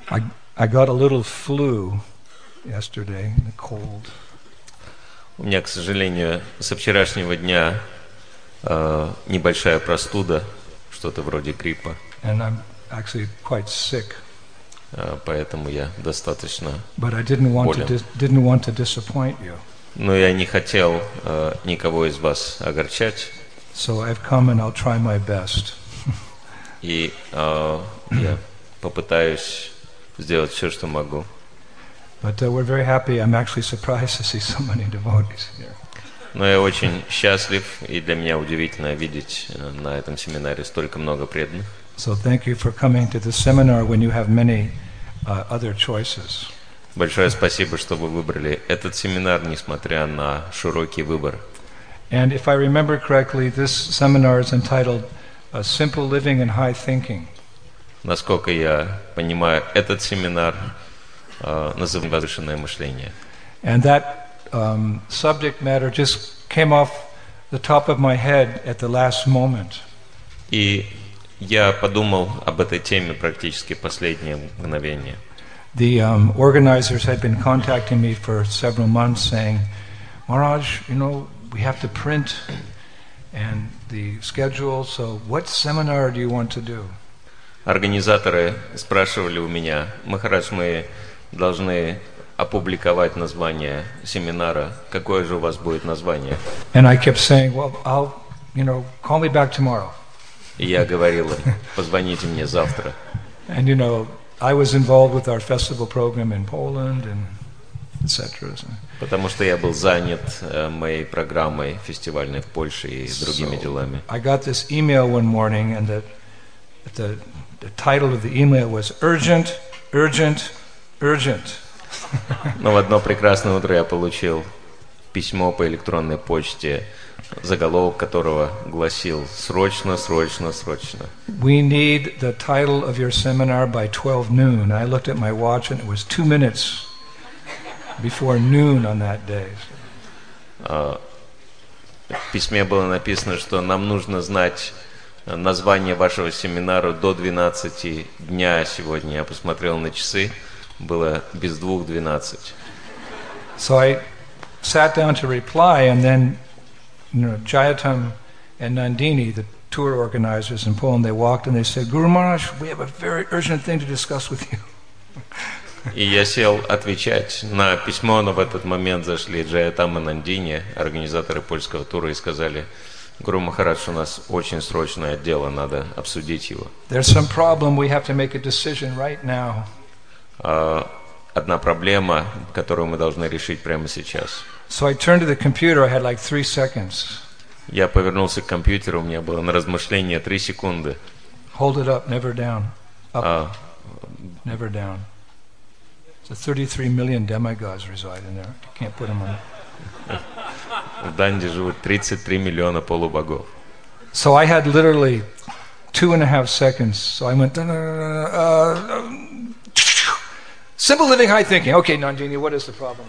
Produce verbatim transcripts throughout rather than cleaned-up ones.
I, I got a little flu yesterday, the cold. У меня, к сожалению, со вчерашнего дня э, небольшая простуда, что-то вроде гриппа. And I'm actually quite sick. Э, поэтому я достаточно But I didn't want to болен. dis- didn't want to disappoint you. Но я не хотел э, никого из вас огорчать, So I've come and I'll try my best. и э, я попытаюсь сделать все, что могу. But uh, we're very happy. I'm actually surprised to see so many devotees here. Но я очень счастлив, и для меня удивительно видеть э, на этом семинаре столько много преданных. So thank you for coming to the seminar when you have many uh, other choices. Большое спасибо, что вы выбрали этот семинар, несмотря на широкий выбор. And if I remember correctly, this seminar is entitled uh, Simple Living and High Thinking. Насколько я понимаю, этот семинар э, называется «Возвышенное мышление». And that um, subject matter just came off the top of my head at the last moment. И я подумал об этой теме практически последнее мгновение. The um, organizers had been contacting me for several months saying, Maharaj, you know, we have to print and the schedule, so what seminar do you want to do? Организаторы спрашивали у меня: «Махарадж, мы должны опубликовать название семинара. Какое же у вас будет название?» And I kept saying, well, I'll, you know, call me back tomorrow. И я говорил им: «Позвоните мне завтра». And, you know, I was involved with our festival program in Poland and et cetera. Потому что я был занят э, моей программой фестивальной в Польше и другими So делами. I got this email one morning, and the, the, the title of the email was Urgent, Urgent, Urgent. Но в одно прекрасное утро я получил письмо по электронной почте, заголовок которого гласил: «Срочно, срочно, срочно». We need the title of your seminar by twelve noon. I looked at my watch, and it was two minutes before noon on that day. В письме было написано, что нам нужно знать название вашего семинара до двенадцати дня сегодня. Я посмотрел на часы, было без двух двенадцать. So I sat down to reply, and then, you know, Jayatam and Nandini, the tour organizers in Poland, they walked and they said, Guru Maharaj, we have a very urgent thing to discuss with you. И я сел отвечать на письмо, но в этот момент зашли Джаятам и Нандини, организаторы польского тура, и сказали: «Гуру Махарадж, у нас очень срочное дело, надо обсудить его». There's some problem, we have to make a decision right now. Одна проблема, которую мы должны решить прямо сейчас. So I turned to the computer, I had like three seconds. Я повернулся к компьютеру, у меня было на размышление три секунды. Hold it up, never down. Up, А, never down. So thirty-three million demigods reside in there. You can't put them on. в Данде живут тридцать три миллиона полубогов. So I had literally two and a half seconds. So I went, uh, simple living, high thinking. Okay, Nandini, what is the problem?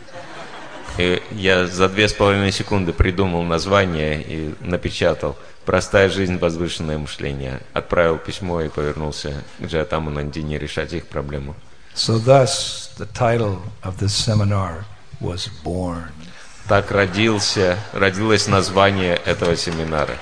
И я за две с половиной секунды придумал название и напечатал: «Простая жизнь, возвышенное мышление». Отправил письмо и повернулся к Джаятаму Нандини решать их проблему. So thus, the title of this seminar was born. Так родился, родилось название этого семинара.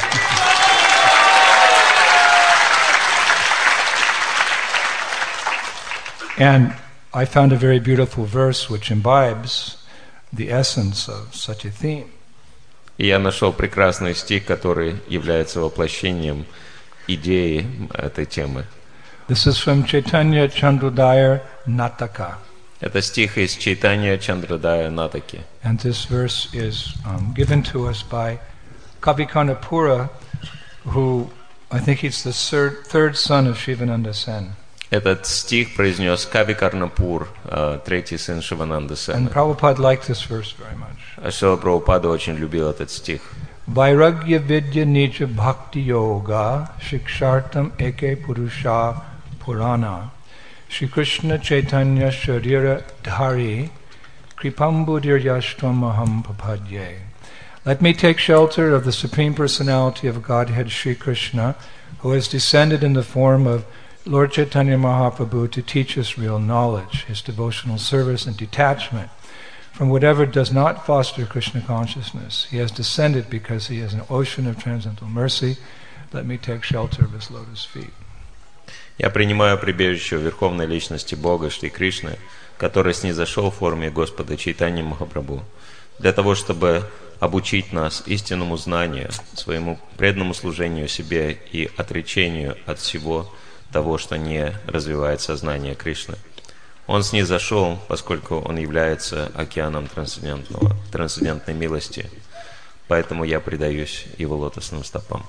And I found a very beautiful verse which imbibes the essence of such a theme. И я нашел прекрасный стих, который является воплощением идеи этой темы. This is from Chaitanya Chandrodaya Nataka. Это стих из Чайтанья Чандрадая Натаки. And this verse is um, given to us by Kavi Karnapura, who I think he's the third, third son of Shivananda Sen. Этот стих произнес Кави Карнапур, третий сын Шивананды Сена. And Prabhupada liked this verse very much. А Шрила Прабхупада очень любил этот стих. Vairagya vidya nija bhakti yoga shikshartam eke purusha purana Shri Krishna Chaitanya Sharira Dhari Kripambudiryashtam Maham Papadye. Let me take shelter of the Supreme Personality of Godhead Shri Krishna, who has descended in the form of Lord Chaitanya Mahaprabhu to teach us real knowledge, his devotional service and detachment from whatever does not foster Krishna consciousness. He has descended because he is an ocean of transcendental mercy. Let me take shelter of his lotus feet. Я принимаю прибежище в Верховной Личности Бога Шри Кришны, который снизошел в форме Господа Чайтаньи Махапрабху, для того, чтобы обучить нас истинному знанию, своему преданному служению себе и отречению от всего того, что не развивает сознание Кришны. Он снизошел, поскольку он является океаном трансцендентного, трансцендентной милости, поэтому я предаюсь его лотосным стопам.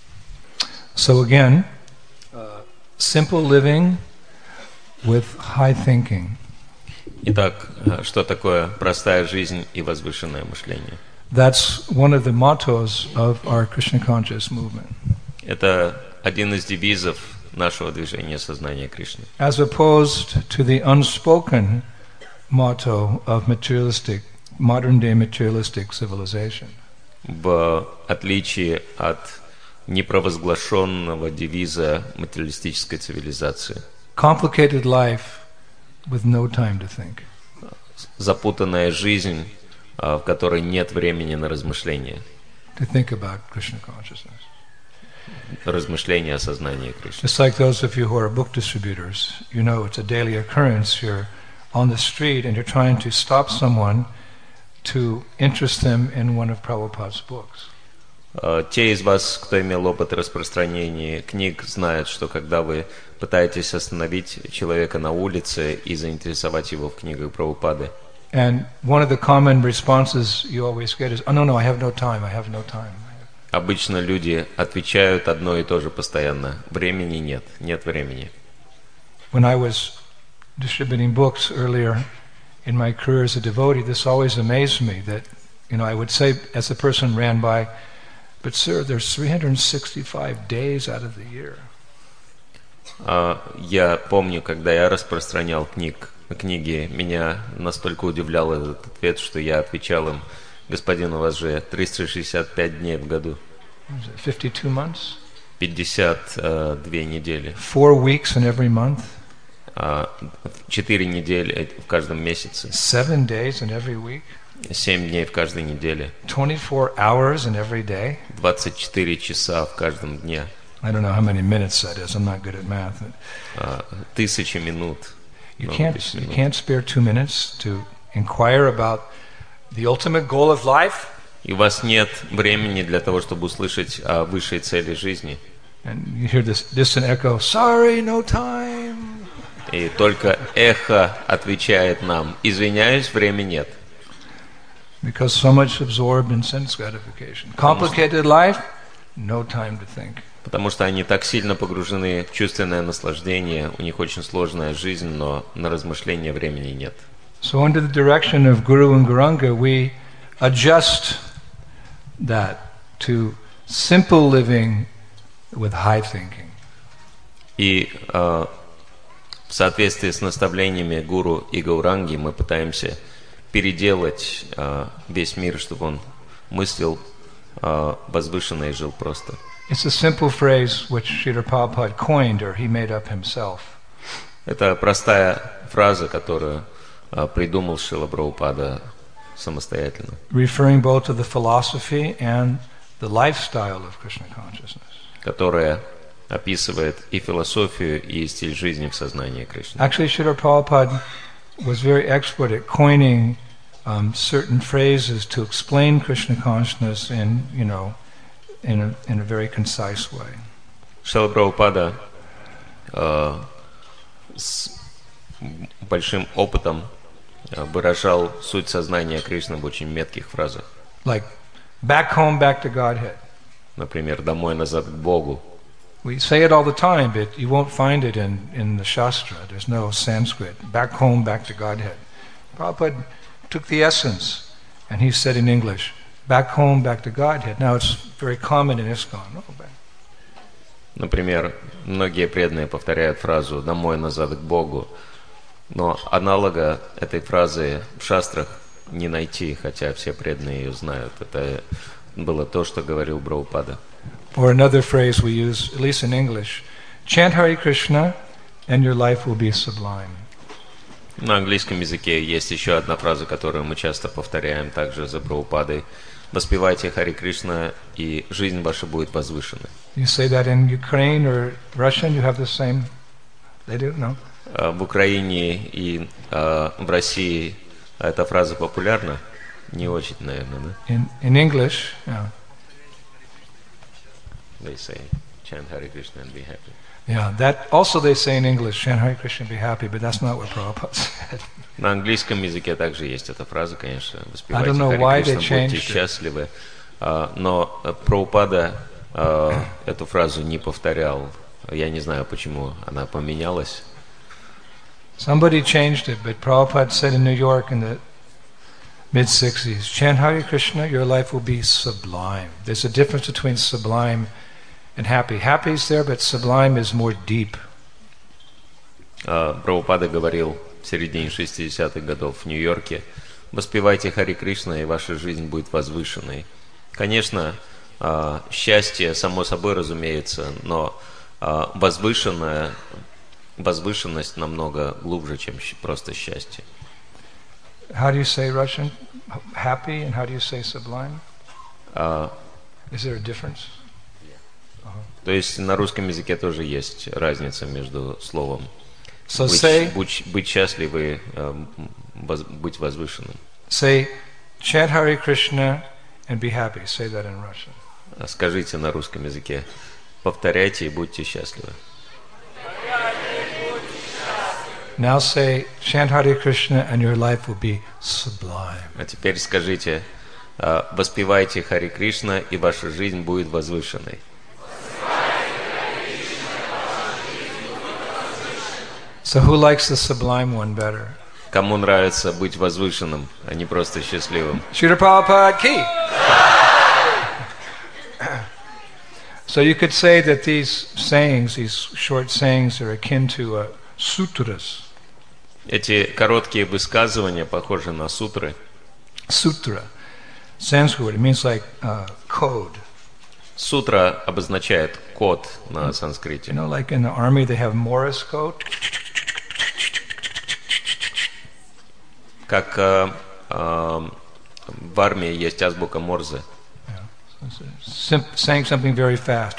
So again, uh, simple living with high thinking. Итак, что такое простая жизнь и возвышенное мышление? That's one of the mottos of our Krishna conscious movement. Это один из девизов нашего движения сознания Кришны. As opposed to the unspoken motto of materialistic, modern day materialistic civilization. В отличие от непровозглашенного девиза материалистической цивилизации. Complicated life with no time to think. Запутанная жизнь, в которой нет времени на размышления. To think about Krishna consciousness. Размышления о сознании Кришны. Just like those of you who are book distributors, you know it's a daily occurrence. You're on the street and you're trying to stop someone to interest them in one of Prabhupada's books. Те из вас, кто имел опыт распространения книг, знают, что когда вы пытаетесь остановить человека на улице и заинтересовать его в книгах Прабхупады, and one of the common responses you always get is, "Oh no, no, I have no time. I have no time." обычно люди отвечают одно и то же постоянно: времени нет, нет времени. When I was distributing books earlier in my career as a devotee, this always amazed me that, you know, I would say as the person ran by, "But sir, there's three hundred sixty-five days out of the year." Uh, я помню, когда я распространял книг, книги, меня настолько удивлял этот ответ, что я отвечал им: господин, у вас же триста шестьдесят пять дней в году. fifty-two months? пятьдесят две недели. Four weeks in every month? Четыре недели в каждом месяце. Seven days in every week? Семь дней в каждой неделе. twenty-four hours in every day? двадцать четыре часа в каждом дне. I don't know how many minutes that is. I'm not good at math. Тысячи минут. You can't, you can't spare two minutes to inquire about the ultimate goal of life? И у вас нет времени для того, чтобы услышать о высшей цели жизни. And you hear this distant echo, "Sorry, no time." И только эхо отвечает нам: извиняюсь, времени нет. Because so much absorbed in sense gratification. Complicated life, no time to think. Потому что они так сильно погружены в чувственное наслаждение, у них очень сложная жизнь, но на размышления времени нет. So under the direction of Guru and Gauranga, we adjust that to simple living with high thinking. И э, в соответствии с наставлениями Гуру и Гауранги мы пытаемся переделать э, весь мир, чтобы он мыслил э, возвышенно и жил просто. It's a simple phrase which Srila Prabhupada coined or he made up himself. Это простая фраза, которую uh, придумал Шрила Прабхупада самостоятельно. Referring both to the philosophy and the lifestyle of Krishna consciousness. Которая описывает и философию, и стиль жизни в сознании Кришны. Actually, Srila Prabhupada was very expert at coining um, certain phrases to explain Krishna consciousness in, you know, in a, in a very concise way. Шрила Прабхупада uh, с большим опытом выражал суть сознания Кришны в очень метких фразах. Like, back home, back to Godhead. Например, домой, назад к Богу. We say it all the time, but you won't find it in, in the Shastra. There's no Sanskrit. Back home, back to Godhead. Prabhupada took the essence, and he said in English, back home, back to Godhead. Now it's very common in ISKCON. Oh, back. Например, многие преданные повторяют фразу «домой, назад к Богу», но аналога этой фразы в шастрах не найти, хотя все преданные ее знают. Это было то, что говорил Прабхупада. Or another phrase we use, at least in English, chant Hare Krishna, and your life will be sublime. На английском языке есть еще одна фраза, которую мы часто повторяем также за Прабхупадой. Воспевайте Хари Кришна, и жизнь ваша будет возвышенной. You say that in Ukraine or Russian, you have the same, they do, no? В Украине и uh, в России эта фраза популярна? Не очень, наверное, да? In, in English, yeah. They say, chant Hare Krishna and be happy. Yeah, that also they say in English, chant Hare Krishna and be happy, but that's not what Prabhupada said. На английском языке также есть эта фраза, конечно, I воспевайте don't know Хари why Кришна, they changed будьте it. счастливы. Uh, но Прабхупада uh, эту фразу не повторял. Я не знаю, почему она поменялась. Somebody changed it, but Prabhupada said in New York in the mid-sixties, chant Hare Krishna, your life will be sublime. There's a difference between sublime and happy. Happy is there, but sublime is more deep. Uh, Прабхупада говорил в середине шестидесятых годов в Нью-Йорке: воспевайте Хари Кришна, и ваша жизнь будет возвышенной. Конечно, uh, счастье, само собой разумеется, но uh, возвышенное возвышенность намного глубже, чем просто счастье. How do you say Russian? Happy, and how do you say sublime? Uh, Is there a difference? Uh-huh. То есть на русском языке тоже есть разница между словом So быть, say, быть, быть счастливым, uh, воз, быть возвышенным. say, chant Hare Krishna and be happy. Say that in Russian. Скажите на русском языке: повторяйте и будьте счастливы. Now say, chant Hare Krishna and your life will be sublime. А теперь скажите: воспевайте Хари Кришна, и ваша жизнь будет возвышенной. So who likes the sublime one better? Кому нравится быть возвышенным, а не просто счастливым? Srila Prabhupada ki. So you could say that these sayings, these short sayings, are akin to uh, sutras. Эти короткие высказывания похожи на сутры. Sutra, Sanskrit, it means like uh, code. Сутра обозначает код на You санскрите. know, like in the army they have Morse code. Как э, э, в армии есть азбука Морзе. Sim- saying something very fast.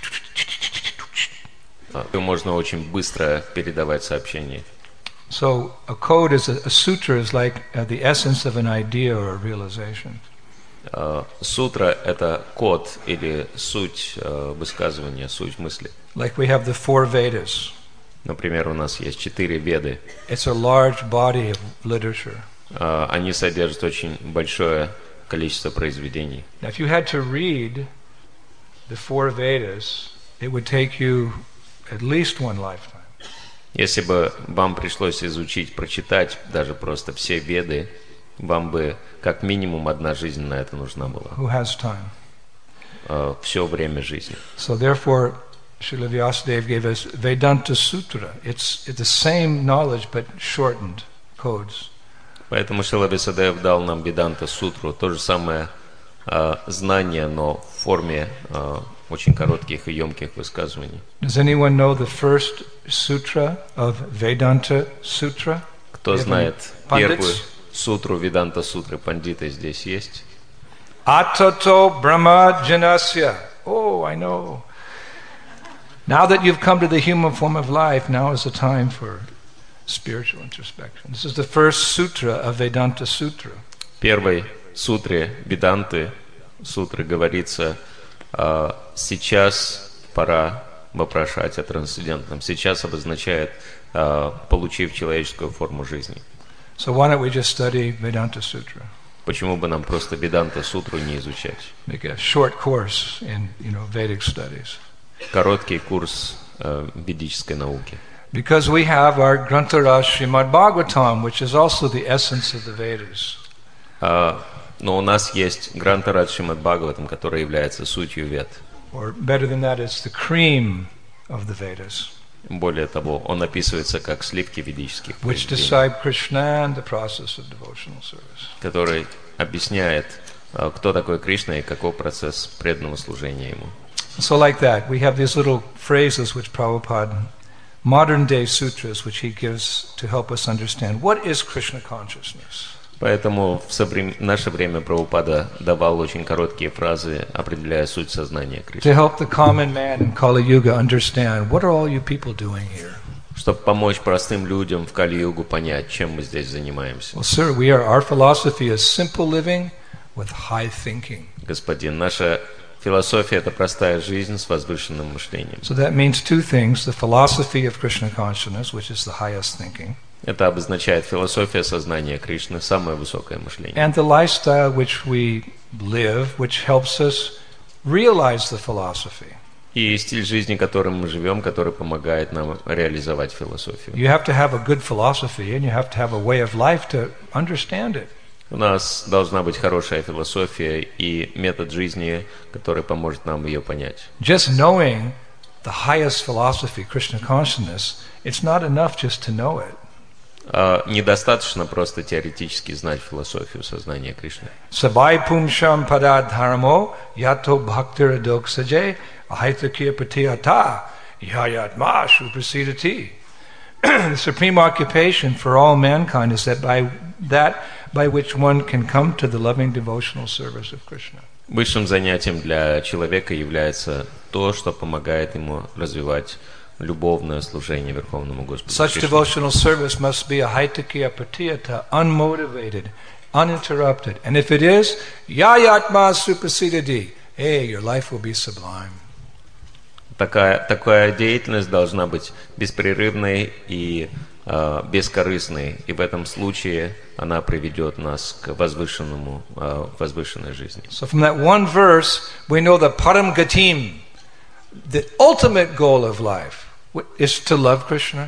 Э, Можно очень быстро передавать сообщения. So a code is a, a sutra is like uh, the essence of an idea or a realization. Э, Сутра — это код или суть э, высказывания, суть мысли. Like we have the four Vedas. Например, у нас есть четыре Веды. It's a large body of literature. Э, Они содержат очень большое количество произведений. Now, if you had to read the four Vedas, it would take you at least one lifetime. Если бы вам пришлось изучить, прочитать даже просто все Веды, вам бы как минимум одна жизнь на это нужна была. Who has time? Э, Все время жизни. So therefore, Srila Vyasadeva gave us Vedanta Sutra. It's, it's the same knowledge but shortened codes. Поэтому Шрила Вьясадева дал нам Веданта Сутру, то же самое э, знание, но в форме э, очень коротких и емких высказываний. Does anyone know the first sutra of Vedanta Sutra? Кто Do you have any знает первую pundits? сутру Веданта Сутры? Пандиты здесь есть? Atato Brahma Janasya. Oh, I know. Now that you've come to the human form of life, now is the time for spiritual introspection. This is the first sutra of Vedanta Sutra. В первой сутре Веданты Сутры говорится: э, сейчас пора вопрошать о трансцендентном. Сейчас обозначает, э, получив человеческую форму жизни. So why don't we just study Vedanta Sutra? Почему бы нам просто Веданта Сутру не изучать? Make a short course in, you know, Vedic studies. Короткий курс э, ведической науки. Because we have our Granthara Srimad Bhagavatam, which is also the essence of the Vedas. А, но у нас есть Грантарадж Шримад Бхагаватам, который является сутью Вед. Or better than that, it's the cream of the Vedas, Более того, он описывается как сливки ведических which произведений, describe Krishna and the process of devotional service. который объясняет, а, кто такой Кришна и каков процесс преданного служения ему. So like that, we have these little phrases which Prabhupada modern-day sutras which he gives to help us understand what is Krishna consciousness. Поэтому в соврем... наше время Прабхупада давал очень короткие фразы, определяя суть сознания Кришны. To help the common man in Kali Yuga understand what are all you people doing here. Чтобы помочь простым людям в Кали-югу понять, чем мы здесь занимаемся. Well, sir, we are. Our philosophy is simple living with high thinking. Господин, наша философия – это простая жизнь с возвышенным мышлением. So that means two things: the philosophy of Krishna consciousness, which is the highest thinking. Это обозначает философия сознания Кришны, самое высокое мышление. And the lifestyle which we live, which helps us realize the philosophy. И стиль жизни, которым мы живем, который помогает нам реализовать философию. You have to have a good philosophy, and you have to have a way of life to understand it. У нас должна быть хорошая философия и метод жизни, который поможет нам ее понять. Just knowing the highest philosophy, Krishna consciousness, it's not enough just to know it. А недостаточно просто теоретически знать философию сознания Кришны. Sabai pumsham padadharmo yato bhaktir adoksaje ahaitakya patiyata yayatma suprasidati. The supreme occupation for all mankind is that by that by which one can come to the loving devotional service of Krishna. Высшим занятием для человека является то, что помогает ему развивать любовное служение Верховному Господу. Such devotional service must be a haitakya patiyata, unmotivated, uninterrupted. And if it is, yayatma suprasidati, hey, your life will be sublime. Такая, такая деятельность должна быть беспрерывной и э, бескорыстной, и в этом случае она приведет нас к возвышенному, э, возвышенной жизни. So from that one verse, we know that param gatim, the ultimate goal of life, is to love Krishna.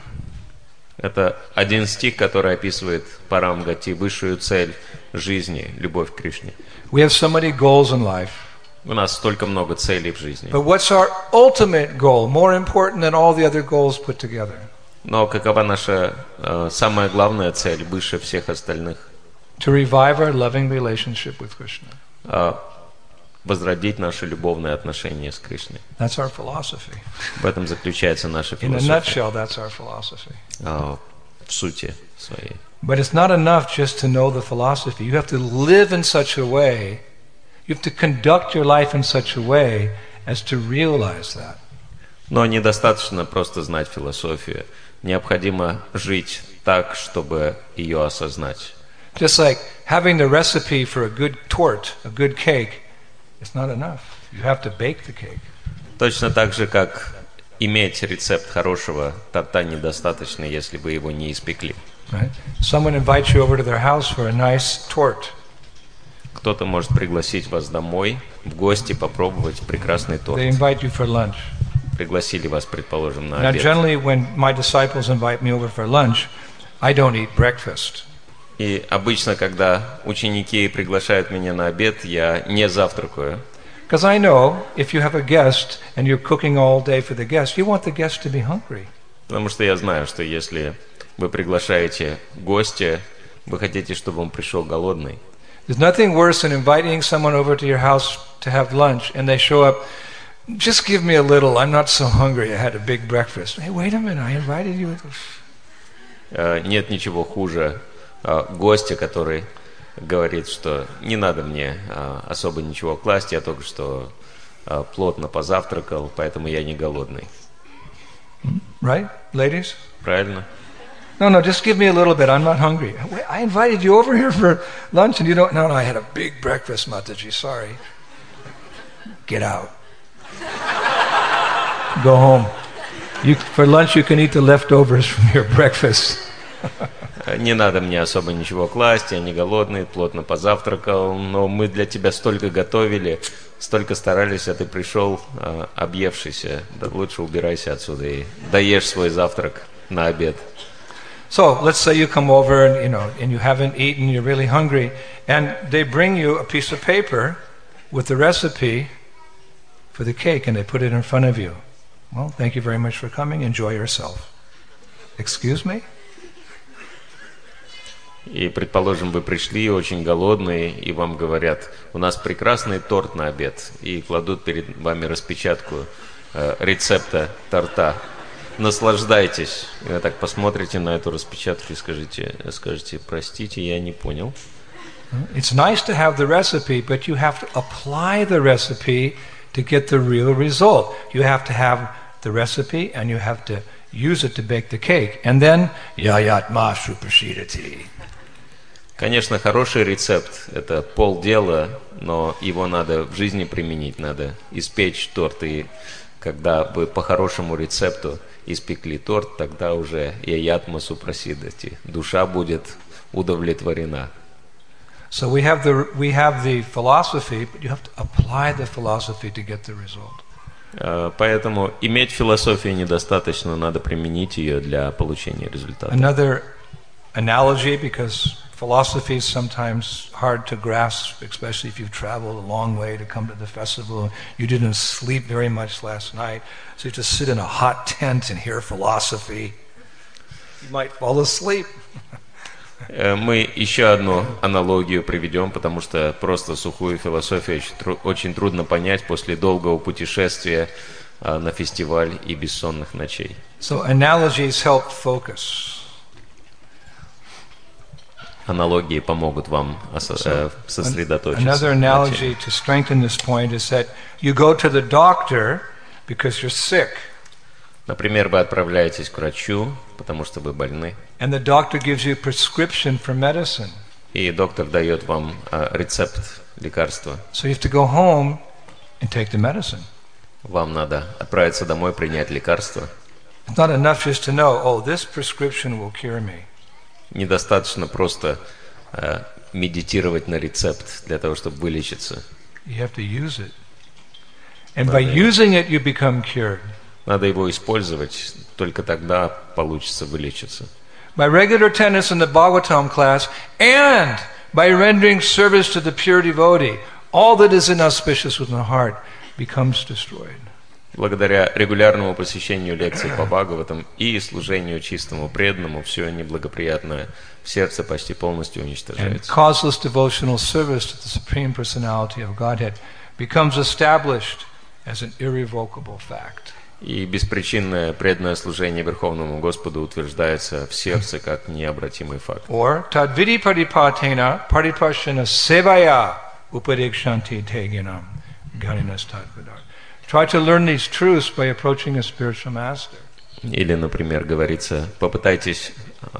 Это один стих, который описывает парам гати, высшую цель жизни, любовь к Кришне. We have so many goals in life. У нас столько много целей в жизни. But what's our ultimate goal, more important than all the other goals put together? Но какова наша э, самая главная цель, выше всех остальных? To revive our loving relationship with Krishna. Э, возродить наши любовные отношения с Кришной. That's our philosophy. В этом заключается наша In a философия. nutshell, that's our philosophy. Э, в сути своей. But it's not enough just to know the philosophy. You have to live in such a way, you have to conduct your life in such a way as to realize that. Но недостаточно просто знать философию. Необходимо жить так, чтобы ее осознать. Just like having the recipe for a good torte, a good cake, it's not enough. You have to bake the cake. Точно так же, как иметь рецепт хорошего торта недостаточно, если вы его не испекли. Right? Someone invites you over to their house for a nice torte. Кто-то может пригласить вас домой, в гости, попробовать прекрасный торт. They invite you for lunch. Пригласили вас, предположим, на Now, обед. generally, when my disciples invite me over for lunch, I don't eat breakfast. И обычно, когда ученики приглашают меня на обед, я не завтракаю. Because I know if you have a guest and you're cooking all day for the guest, you want the guest to be hungry. Потому что я знаю, что если вы приглашаете гостя, вы хотите, чтобы он пришел голодный. There's nothing worse than inviting someone over to your house to have lunch and they show up, just give me a little, I'm not so hungry, I had a big breakfast. Hey, wait a minute, I invited you. Нет ничего хуже гостя, который говорит, что не надо мне особо ничего класть, я только что плотно позавтракал, поэтому я не голодный. Right, ladies? Правильно? No, no, just give me a little bit, I'm not hungry. Wait, I invited you over here for lunch and you don't, no, no, I had a big breakfast, Mataji, sorry. Get out. Go home. You, for lunch you can eat the leftovers from your breakfast. Не надо мне особо ничего класть, я не голодный, плотно позавтракал, но мы для тебя столько готовили, столько старались, а ты пришел а, объевшийся. Да лучше убирайся отсюда и доешь свой завтрак на обед. So let's say you come over and you know and you haven't eaten, you're really hungry, and they bring you a piece of paper with the recipe for the cake and they put it in front of you. Well, thank you very much for coming, enjoy yourself. Excuse me? И, предположим, вы пришли очень голодные, и вам говорят, у нас прекрасный торт на обед, и кладут перед вами распечатку э, рецепта торта. наслаждайтесь. И вы так посмотрите на эту распечатку и скажите, скажите, простите, я не понял. It's nice to have the recipe, but you have to apply the recipe to get the real result. You have to have the recipe and you have to use it to bake the cake. And then, yayatma suprashidati. Конечно, хороший рецепт – это полдела, но его надо в жизни применить, надо испечь торт. И когда вы по хорошему рецепту испекли торт, тогда уже яятма супрасидати, душа будет удовлетворена. So we have the we have the philosophy, but you have to apply the philosophy to get the result. Поэтому иметь философию недостаточно, надо применить ее для получения результата. Another analogy, because philosophy is sometimes hard to grasp, especially if you've traveled a long way to come to the festival. You didn't sleep very much last night, so you have to sit in a hot tent and hear philosophy. You might fall asleep. Мы еще одну аналогию приведем, потому что просто сухую философию очень, тру- очень трудно понять после долгого путешествия а, на фестиваль и бессонных ночей. So analogies help focus. Аналогии помогут вам осо- э, сосредоточиться. Another analogy to strengthen this point is that you go to the doctor because you're sick. Например, вы отправляетесь к врачу, потому что вы больны. And the doctor gives you a prescription for medicine. И доктор дает вам э, рецепт лекарства. So you have to go home and take the medicine. Вам надо отправиться домой, принять лекарство. It's not enough just to know, oh, this prescription will cure me. Недостаточно просто э, медитировать на рецепт для того, чтобы вылечиться. You have to use it. And by using it, you become cured. Надо его использовать, только тогда получится вылечиться. By regular attendance in the Bhagavatam class and by rendering service to the pure devotee, all that is inauspicious within the heart becomes destroyed. Благодаря регулярному посещению лекций по Бхагаватам и служению чистому преданному, все неблагоприятное в сердце почти полностью And уничтожается. causeless devotional service to the Supreme Personality of Godhead becomes established as an irrevocable fact. И беспричинное преданное служение Верховному Господу утверждается в сердце как необратимый факт. Or tadvidi paripatena paripashana sevaya upadekshanti teginam ganinas tadvidar. Try to learn these truths by approaching a spiritual master. Или, например, говорится, попытайтесь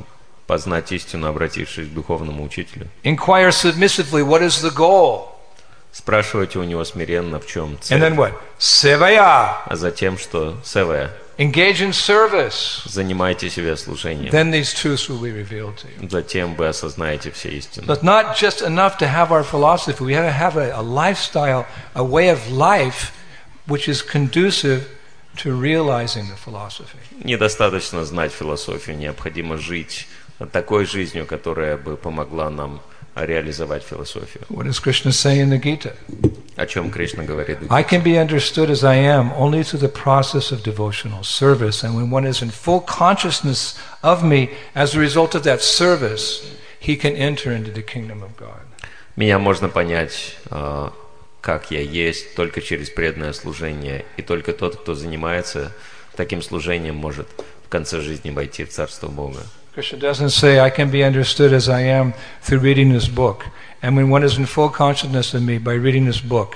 познать истину, обратившись к духовному учителю. Inquire submissively, what is the goal? Спрашивайте у него смиренно, в чем And then цель. what? Sevaya. А затем, что севая, Engage in service. занимайте себя служением. Then these truths will be revealed to you. Затем вы осознаете все истины. But not just enough to have our philosophy. We have to have a, a lifestyle, a way of life which is conducive to realizing the philosophy. Недостаточно знать философию, необходимо жить такой жизнью, которая бы помогла нам реализовать философию. What does Krishna say in the Gita? О чем Кришна говорит? I can be understood as I am only through the process of devotional service. And when one is in full consciousness of me as a result of that service, he can enter into the kingdom of God. Меня можно понять, э, как я есть, только через преданное служение. И только тот, кто занимается таким служением, может в конце жизни войти в Царство Бога. Krishna doesn't say, I can be understood as I am through reading this book. And when one is in full consciousness of me by reading this book,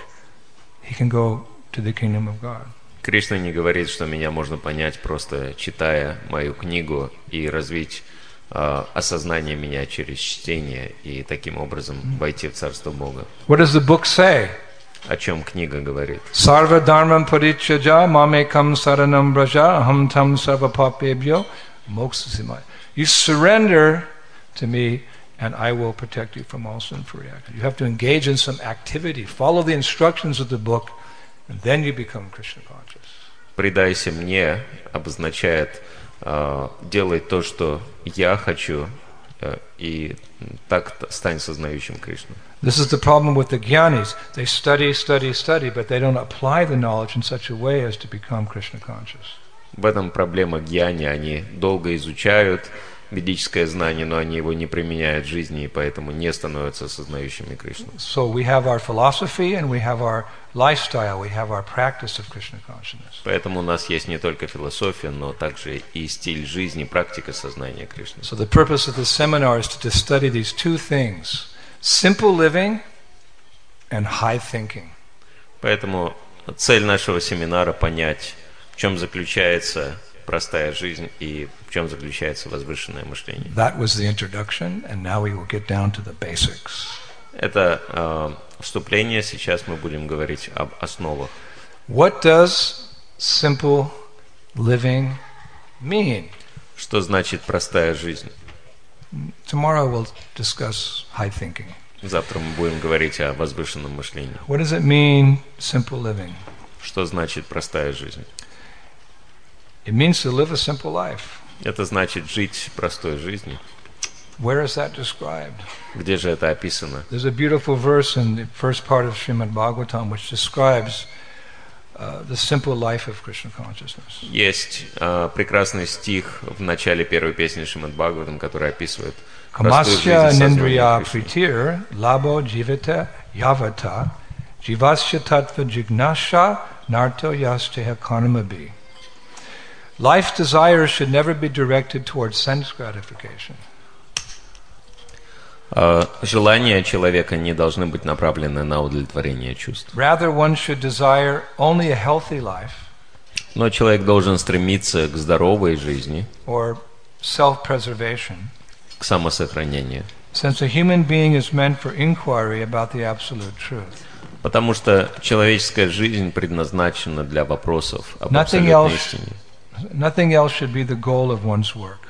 he can go to the kingdom of God. Кришна не говорит, что меня можно понять, просто читая мою книгу и развить э, осознание меня через чтение и таким образом войти в Царство Бога. What does the book say? О чем книга говорит? Sarva dharmam parityajya mamekam saranam braja aham tam sarva papebhyo moksasima. You surrender to me and I will protect you from all sinful reactions. You have to engage in some activity, follow the instructions of the book, and then you become Krishna conscious. «Предайся мне» обозначает э, «делай то, что я хочу, э, и так стань сознающим Кришну». This is the problem with the jnanis. They study, study, study, but they don't apply the knowledge in such a way as to become Krishna conscious. В этом проблема гьяни. Они долго изучают, ведическое знание, но они его не применяют в жизни, и поэтому не становятся осознающими Кришну. So we have our philosophy and we have our lifestyle, we have our practice of Krishna consciousness. Поэтому у нас есть не только философия, но также и стиль жизни, практика сознания Кришны. So the purpose of this seminar is to study these two things, simple living and high thinking. Поэтому цель нашего семинара — понять, в чем заключается простая жизнь и в чем заключается возвышенное мышление. That was the introduction, and now we will get down to the basics. Это э, вступление, сейчас мы будем говорить об основах. What does simple living mean? Что значит простая жизнь? Tomorrow we'll discuss high thinking. Завтра мы будем говорить о возвышенном мышлении. What does it mean, simple living? Что значит простая жизнь? It means to live a simple life. Это значит жить простой жизнью. Where is that described? Где же это описано? There's a beautiful verse in the first part of Srimad Bhagavatam which describes uh, the simple life of Krishna consciousness. Есть э, прекрасный стих в начале первой песни Шримад Бхагаватам, который описывает простую жизнь Kamasya сознания nindriya Кришны. pritir labo jivata yavata jivasya tattva jignasha narto yasteha karmabi. Life desires should never be directed towards sense gratification. Э, Желания человека не должны быть направлены на удовлетворение чувств. Rather, one should desire only a healthy life Но человек должен стремиться к здоровой жизни, or self-preservation, к самосохранению. since a human being is meant for inquiry about the absolute truth. Потому что человеческая жизнь предназначена для вопросов об Nothing абсолютной else- истине. Nothing else should be the goal of one's work.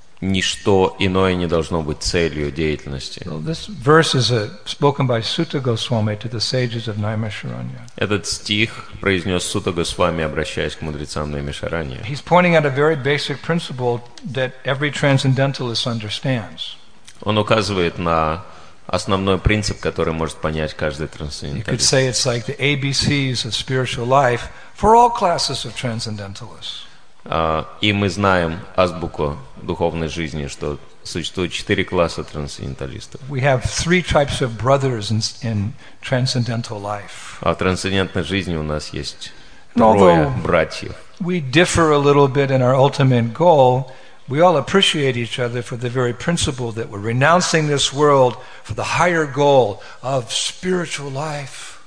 Ничто иное не должно быть целью деятельности. So this verse is a, spoken by Sutta Goswami to the sages of Naimisharanya. Этот стих произнес Сутта Госвами, обращаясь к мудрецам Наймишарани. He's pointing out a very basic principle that every transcendentalist understands. Он указывает на основной принцип, который может понять каждый You could трансценденталист. say it's like the A B Cs of spiritual life for all classes of transcendentalists. А, И мы знаем азбуку духовной жизни, что существует четыре класса трансценденталистов. We have three types of brothers in, in transcendental life. А в трансцендентной жизни у нас есть No, трое though- братьев. We differ a little bit in our ultimate goal. We all appreciate each other for the very principle that we're renouncing this world for the higher goal of spiritual life.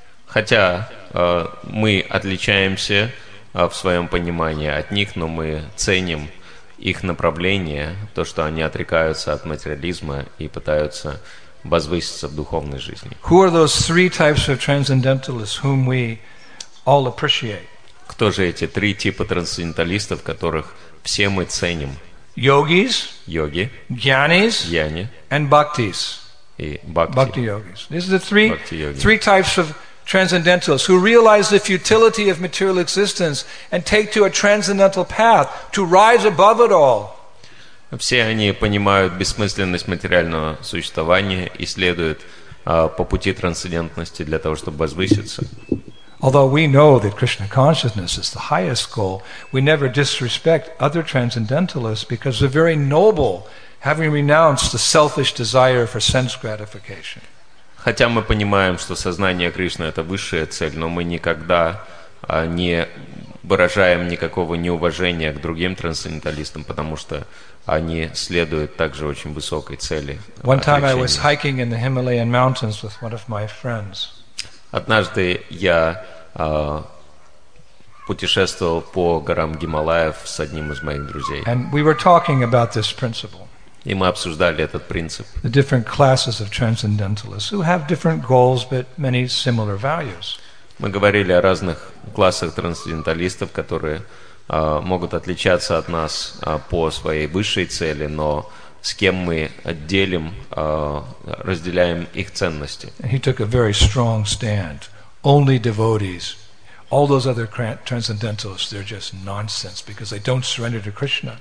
Хотя э, мы отличаемся э, в своем понимании от них, но мы ценим их направление, то, что они отрекаются от материализма и пытаются возвыситься в духовной жизни. Who are those three types of transcendentalists whom we all appreciate? Кто же эти три типа трансценденталистов, которых все мы ценим? Yogis, Йоги, jnanis, яни and bhaktis. и бхакти. Bhakti yogis. These are the three, Bhakti yogi. three types of transcendentalists who realize the futility of material existence and take to a transcendental path to rise above it all. Все они понимают бессмысленность материального существования и следуют а, по пути трансцендентности для того, чтобы возвыситься. Although we know that Krishna consciousness is the highest goal, we never disrespect other transcendentalists because they're very noble, having renounced the selfish desire for sense gratification. Хотя мы понимаем, что сознание Кришны — это высшая цель, но мы никогда а, не выражаем никакого неуважения к другим трансценденталистам, потому что они следуют также очень высокой цели. One time I was отречения. hiking in the Himalayan mountains with one of my friends. Однажды я а, путешествовал по горам Гималаев с одним из моих друзей, And we were talking about this principle, и мы обсуждали этот принцип. the different classes of transcendentalists who have different goals but many similar values. Мы говорили о разных классах трансценденталистов, которые а, могут отличаться от нас а, по своей высшей цели, но с кем мы делим, а, разделяем их ценности. And he took a very strong stand. Only devotees. All those other cran- transcendentalists, they're just nonsense because they don't surrender to Krishna.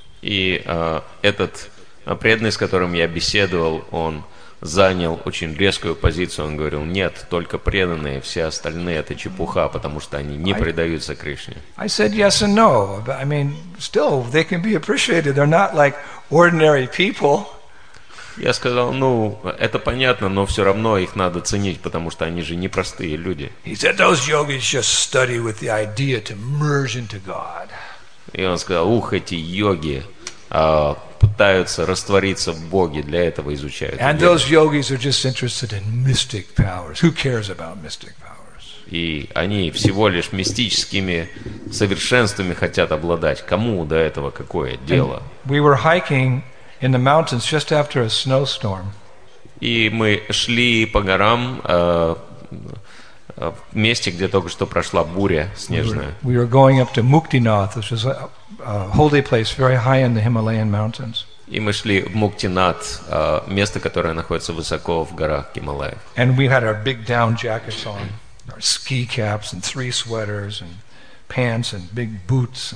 И а, этот а, преданный, с которым я беседовал, он занял очень резкую позицию. Он говорил: нет, только преданные, все остальные — это чепуха, потому что они не предаются Кришне. I said yes and no. But I mean, still, they can be appreciated. They're not like ordinary people. Я сказал, ну, это понятно, но все равно их надо ценить, потому что они же непростые люди. He said those yogis just study with the idea to merge into God. И он сказал, ух, эти йоги а, пытаются раствориться в Боге, для этого изучают. And those yogis are just interested in mystic powers. Who cares about mystic powers? И они всего лишь мистическими совершенствами хотят обладать. Кому до этого какое дело? And we were hiking in the mountains just after a snowstorm. И мы шли по горам э, в месте, где только что прошла буря снежная. We were going up to Muktinath, which is a, a holy place very high in the Himalayan mountains. И мы шли в Муктинат, э, место, которое находится высоко в горах Гималаев. And we had our big down jackets on, our ski caps and three sweaters and pants and big boots.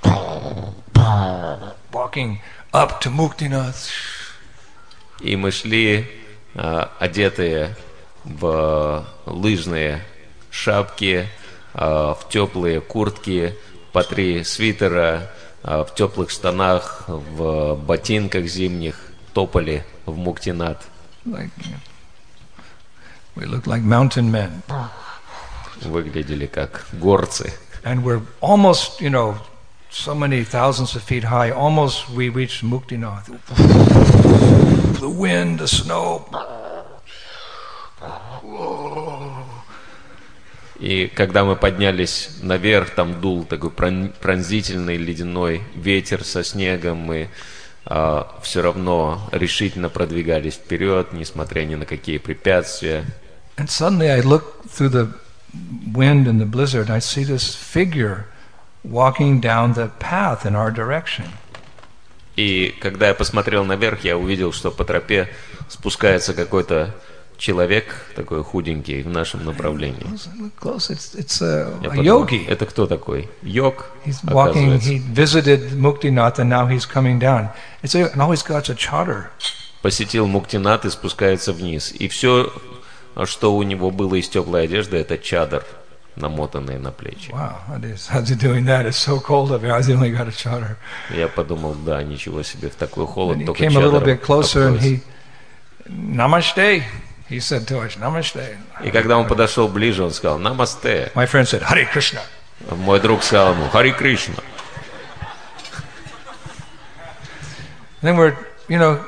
Walking up to Muktinath. И мы шли, э, одетые в лыжные шапки, э, в теплые куртки, по три свитера, э, в теплых штанах, в ботинках зимних, топали в Муктинат. Like, we looked like mountain men. Выглядели как горцы. And we're almost, you know, so many thousands of feet high, almost we reached Muktinath. The wind, the snow. И когда мы поднялись наверх, там дул такой пронзительный ледяной ветер со снегом, мы э, все равно решительно продвигались вперед, несмотря ни на какие препятствия. And suddenly I look through the wind and the blizzard, I see this figure walking down the path in our direction. И когда я посмотрел наверх, я увидел, что по тропе спускается какой-то человек, такой худенький, в нашем направлении. Look close, it's, it's a, Я a подумал, yogi. это кто такой? Йог, He's walking, оказывается. he visited Muktinath and now he's coming down. It's a, and always got a chadar. Посетил Муктинат и спускается вниз. И все, что у него было из теплой одежды, это чадр, намотанный на плечи. Wow, that is, how's he doing that? It's so cold up here. How's he only got a chadar? Я подумал, да, ничего себе, в такой холод And he только came a little чадром bit closer and обходится. he, Namaste, he said to us, Namaste. И когда он подошел ближе, он сказал, намасте. My friend said, Hare Krishna. Мой друг сказал ему, Хари Кришна. Then we're, you know,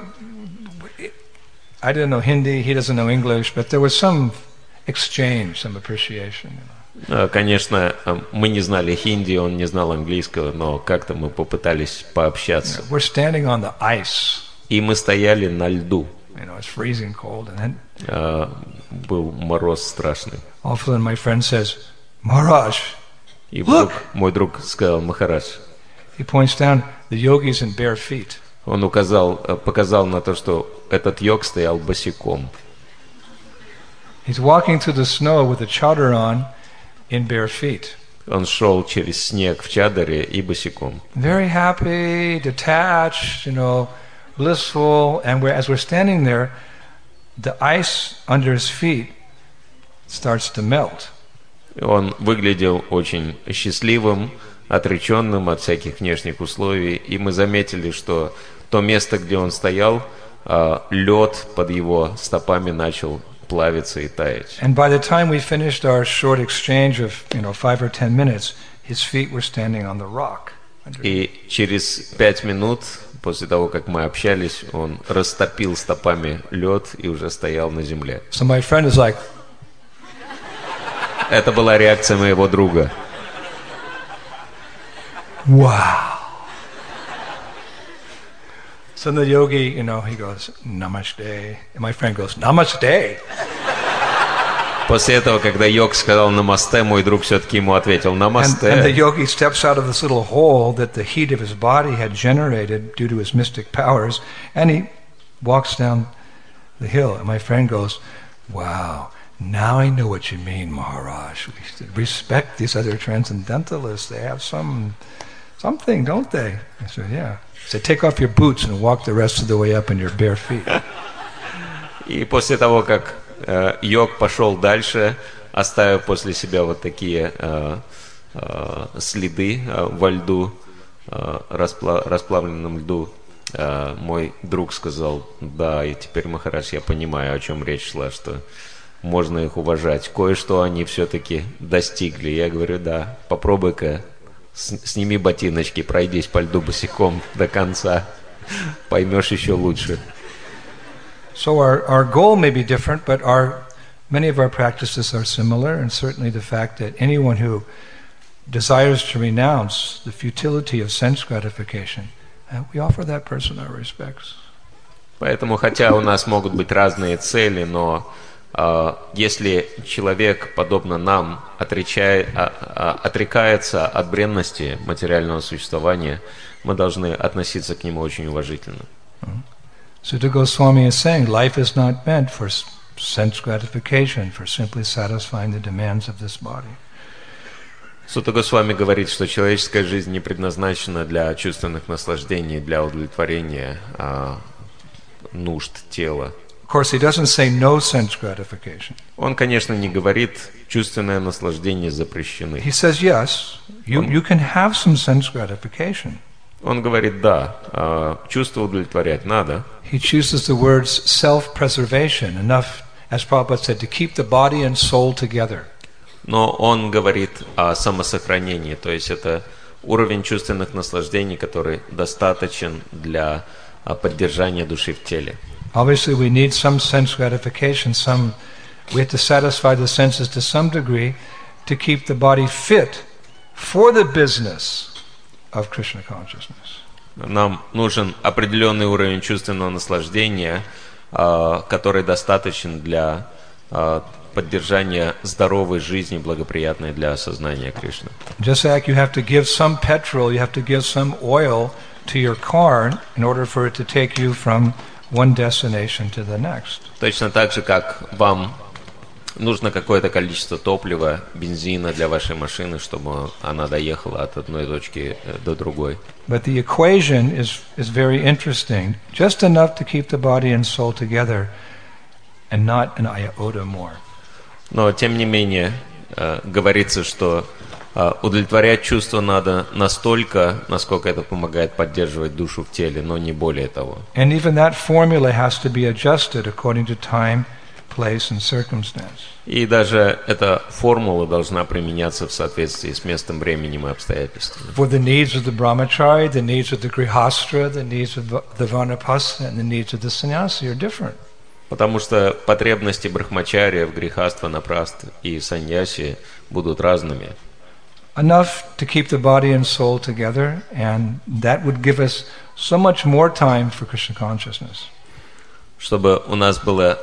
I didn't know Hindi, he doesn't know English, but there was some exchange, some appreciation. You know. Э, Конечно, э, мы не знали хинди, он не знал английского, но как-то мы попытались пообщаться. We're standing on the ice. И мы стояли на льду. You know, it's freezing cold. And then Э, Был мороз страшный. all of a sudden my friend says, Maharaj. И вдруг Look! мой друг сказал, Махарадж, He points down, the yogis in bare feet. он указал, э, показал на то, что этот йог стоял босиком. He's walking through the snow with a chadar on in bare feet. Он шел через снег в чадаре и босиком. Very happy, detached, you know, blissful. And we're, as we're standing there, the ice under his feet starts to melt. Он выглядел очень счастливым, отреченным от всяких внешних условий, и мы заметили, что то место, где он стоял, э, лед под его стопами начал плавиться и таять. And by the time we finished our short exchange of, you know, five or ten minutes, his feet were standing on the rock. И через пять минут, после того, как мы общались, он растопил стопами лед и уже стоял на земле. So my friend is like, Это была реакция моего друга. wow. So the yogi, you know, he goes, Namaste. And my friend goes, Namaste. После этого, когда йог сказал намасте, мой друг все-таки ему ответил And, and the намасте. yogi steps out of this little hole that the heat of his body had generated due to his mystic powers, and he walks down the hill. And my friend goes, wow, now I know what you mean, Maharaj. We should respect these other transcendentalists. They have some something, don't they? I said, yeah. He said, take off your boots and walk the rest of the way up in your bare feet. И после того, как э, йог пошел дальше, оставив после себя вот такие э, э, следы э, во льду, э, распла- расплавленном льду, э, мой друг сказал, да, и теперь, Махарадж, я понимаю, о чем речь шла, что можно их уважать. Кое-что они все-таки достигли. Я говорю, да, попробуй-ка, с- сними ботиночки, пройдись по льду босиком до конца, поймешь еще лучше. So our, our goal may be different, but our many of our practices are similar, and certainly the fact that anyone who desires to renounce the futility of sense gratification, uh, we offer that person our respects. Поэтому, хотя у нас могут быть разные цели, но э, если человек, подобно нам, отречай, а, а, отрекается от бренности материального существования, мы должны относиться к нему очень уважительно. Sutta Goswami is saying, life is not meant for sense gratification, for simply satisfying the demands of this body. Сутта Госвами говорит, что человеческая жизнь не предназначена для чувственных наслаждений, для удовлетворения а, нужд тела. Of course, he doesn't say no sense gratification. Он, конечно, не говорит, чувственное наслаждение запрещены. He says, yes, you, you can have some sense gratification. Он говорит, да, а, чувство удовлетворять надо. He chooses the words self-preservation, enough, as Prabhupada said, to keep the body and soul together. Но он говорит о самосохранении, то есть это уровень чувственных наслаждений, который достаточен для а, поддержания души в теле. Obviously, we need some sense gratification, some, we have to satisfy the senses to some degree to keep the body fit for the business of Krishna consciousness. Нам нужен определенный уровень чувственного наслаждения, а, который достаточен для а, поддержания здоровой жизни, благоприятной для осознания Кришны. Just like you have to give some petrol, you have to give some oil to your car in order for it to take you from one destination to the next. Точно так же, как вам нужно какое-то количество топлива, бензина для вашей машины, чтобы она доехала от одной точки до другой. But the equation is, is very interesting. Just enough to keep the body and soul together and not an iota more. Но, тем не менее, э, говорится, что э, удовлетворять чувства надо настолько, насколько это помогает поддерживать душу в теле, но не более того. And even that formula has to be adjusted according to time, place, and circumstance. И даже эта формула должна применяться в соответствии с местом, временем и обстоятельствами. For the needs of the brahmachari, the needs of the grihastra, the needs of the vanapasta, and the needs of the sannyasi are different. Потому что потребности брахмачариев, грехаства, напраст и саньяси будут разными. Enough to keep the body and soul together, and that would give us so much more time for Krishna consciousness. Чтобы у нас была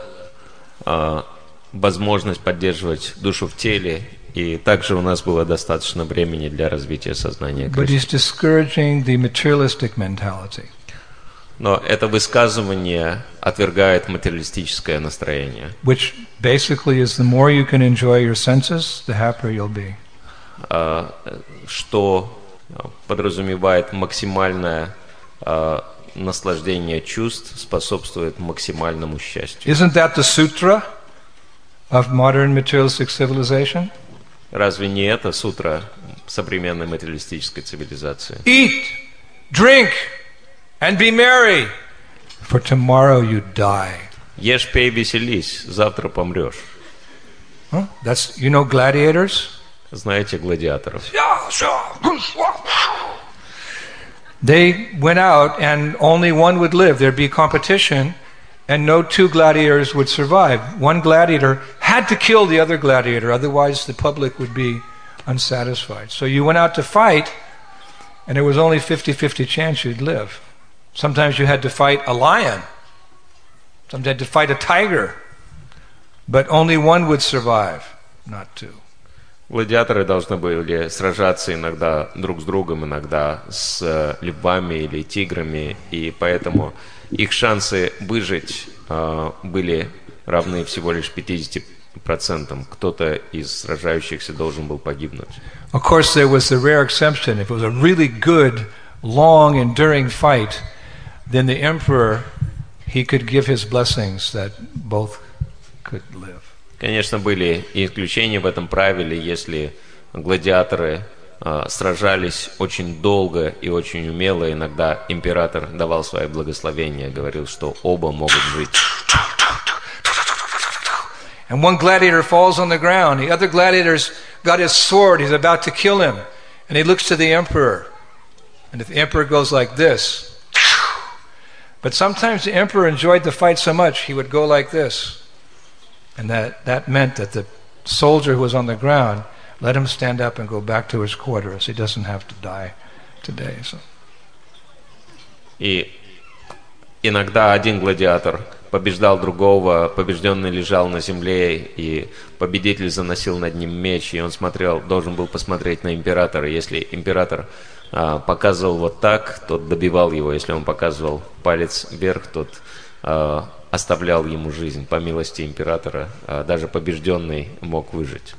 э, возможность поддерживать душу в теле, и также у нас было достаточно времени для развития сознания But Кришны. he's discouraging the materialistic mentality. Но это высказывание отвергает материалистическое настроение, Which basically is the more you can enjoy your senses, the happier you'll be. э, что подразумевает максимальное э, наслаждение чувств, способствует максимальному счастью. Isn't that the sutra of modern materialistic civilization? Разве не это сутра современной материалистической цивилизации? Eat, drink, and be merry, for tomorrow you die. Ешь, пей, веселись, завтра помрешь. Huh? That's, you know, gladiators? Знаете гладиаторов? They went out and only one would live. There'd be competition and no two gladiators would survive. One gladiator had to kill the other gladiator, otherwise the public would be unsatisfied. So you went out to fight and there was only fifty-fifty chance you'd live. Sometimes you had to fight a lion. Sometimes you had to fight a tiger. But only one would survive, not two. Гладиаторы должны были сражаться иногда друг с другом, иногда с львами или тиграми, и поэтому их шансы выжить э, были равны всего лишь пятидесяти процентам. Кто-то из сражающихся должен был погибнуть. Of course, there was the rare exception. If it was a really good, long, enduring fight, then the emperor, he could give his blessings that both could live. Конечно, были и исключения в этом правиле, если гладиаторы а, сражались очень долго и очень умело. Иногда император давал свои благословения, говорил, что оба могут жить. And one gladiator falls on the ground. The other gladiator's got his sword. He's about to kill him. And he looks to the emperor. And the emperor goes like this. But sometimes the emperor enjoyed the fight so much, he would go like this. And that, that meant that the soldier who was on the ground, let him stand up and go back to his quarters. He doesn't have to die today. So. И иногда один гладиатор побеждал другого, побежденный лежал на земле, и победитель заносил над ним меч, и он смотрел, должен был посмотреть на императора. Если император а, показывал вот так, тот добивал его. Если он показывал палец вверх, тот а, оставлял ему жизнь. По милости императора а, даже побежденный мог выжить.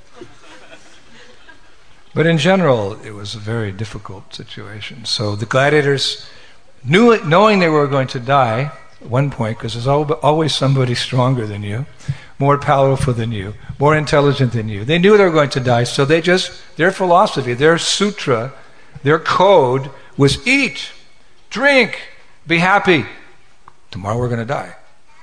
But in general, it was a very difficult situation. So the gladiators, knew it, knowing they were going to die, at one point, because there's always somebody stronger than you, more powerful than you, more intelligent than you. They knew they were going to die, so they just, their philosophy, their sutra, their code was eat, drink, be happy. Tomorrow we're going to die.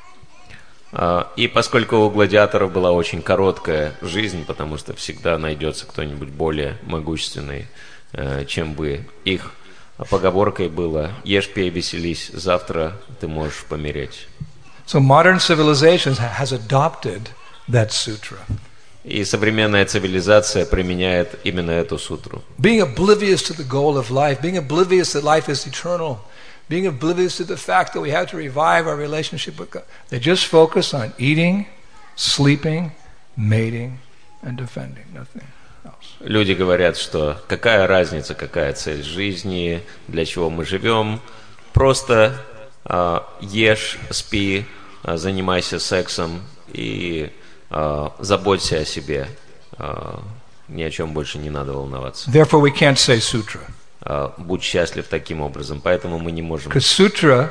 И поскольку у гладиаторов была очень короткая жизнь, потому что всегда найдется кто-нибудь более могущественный, чем вы, их поговоркой было: ешь, пей, веселись, завтра ты можешь помереть. So modern civilization has adopted that sutra. И современная цивилизация применяет именно эту сутру. Being oblivious to the goal of life, being oblivious that life is eternal, being oblivious to the fact that we have to revive our relationship with God. They just focus on eating, sleeping, mating, and defending, nothing. Люди говорят, что какая разница, какая цель жизни, для чего мы живем. Просто э, ешь, спи, э, занимайся сексом и э, заботься о себе. Э, ни о чем больше не надо волноваться. Therefore we can't say sutra. Э, будь счастлив таким образом. Поэтому мы не можем... Because sutra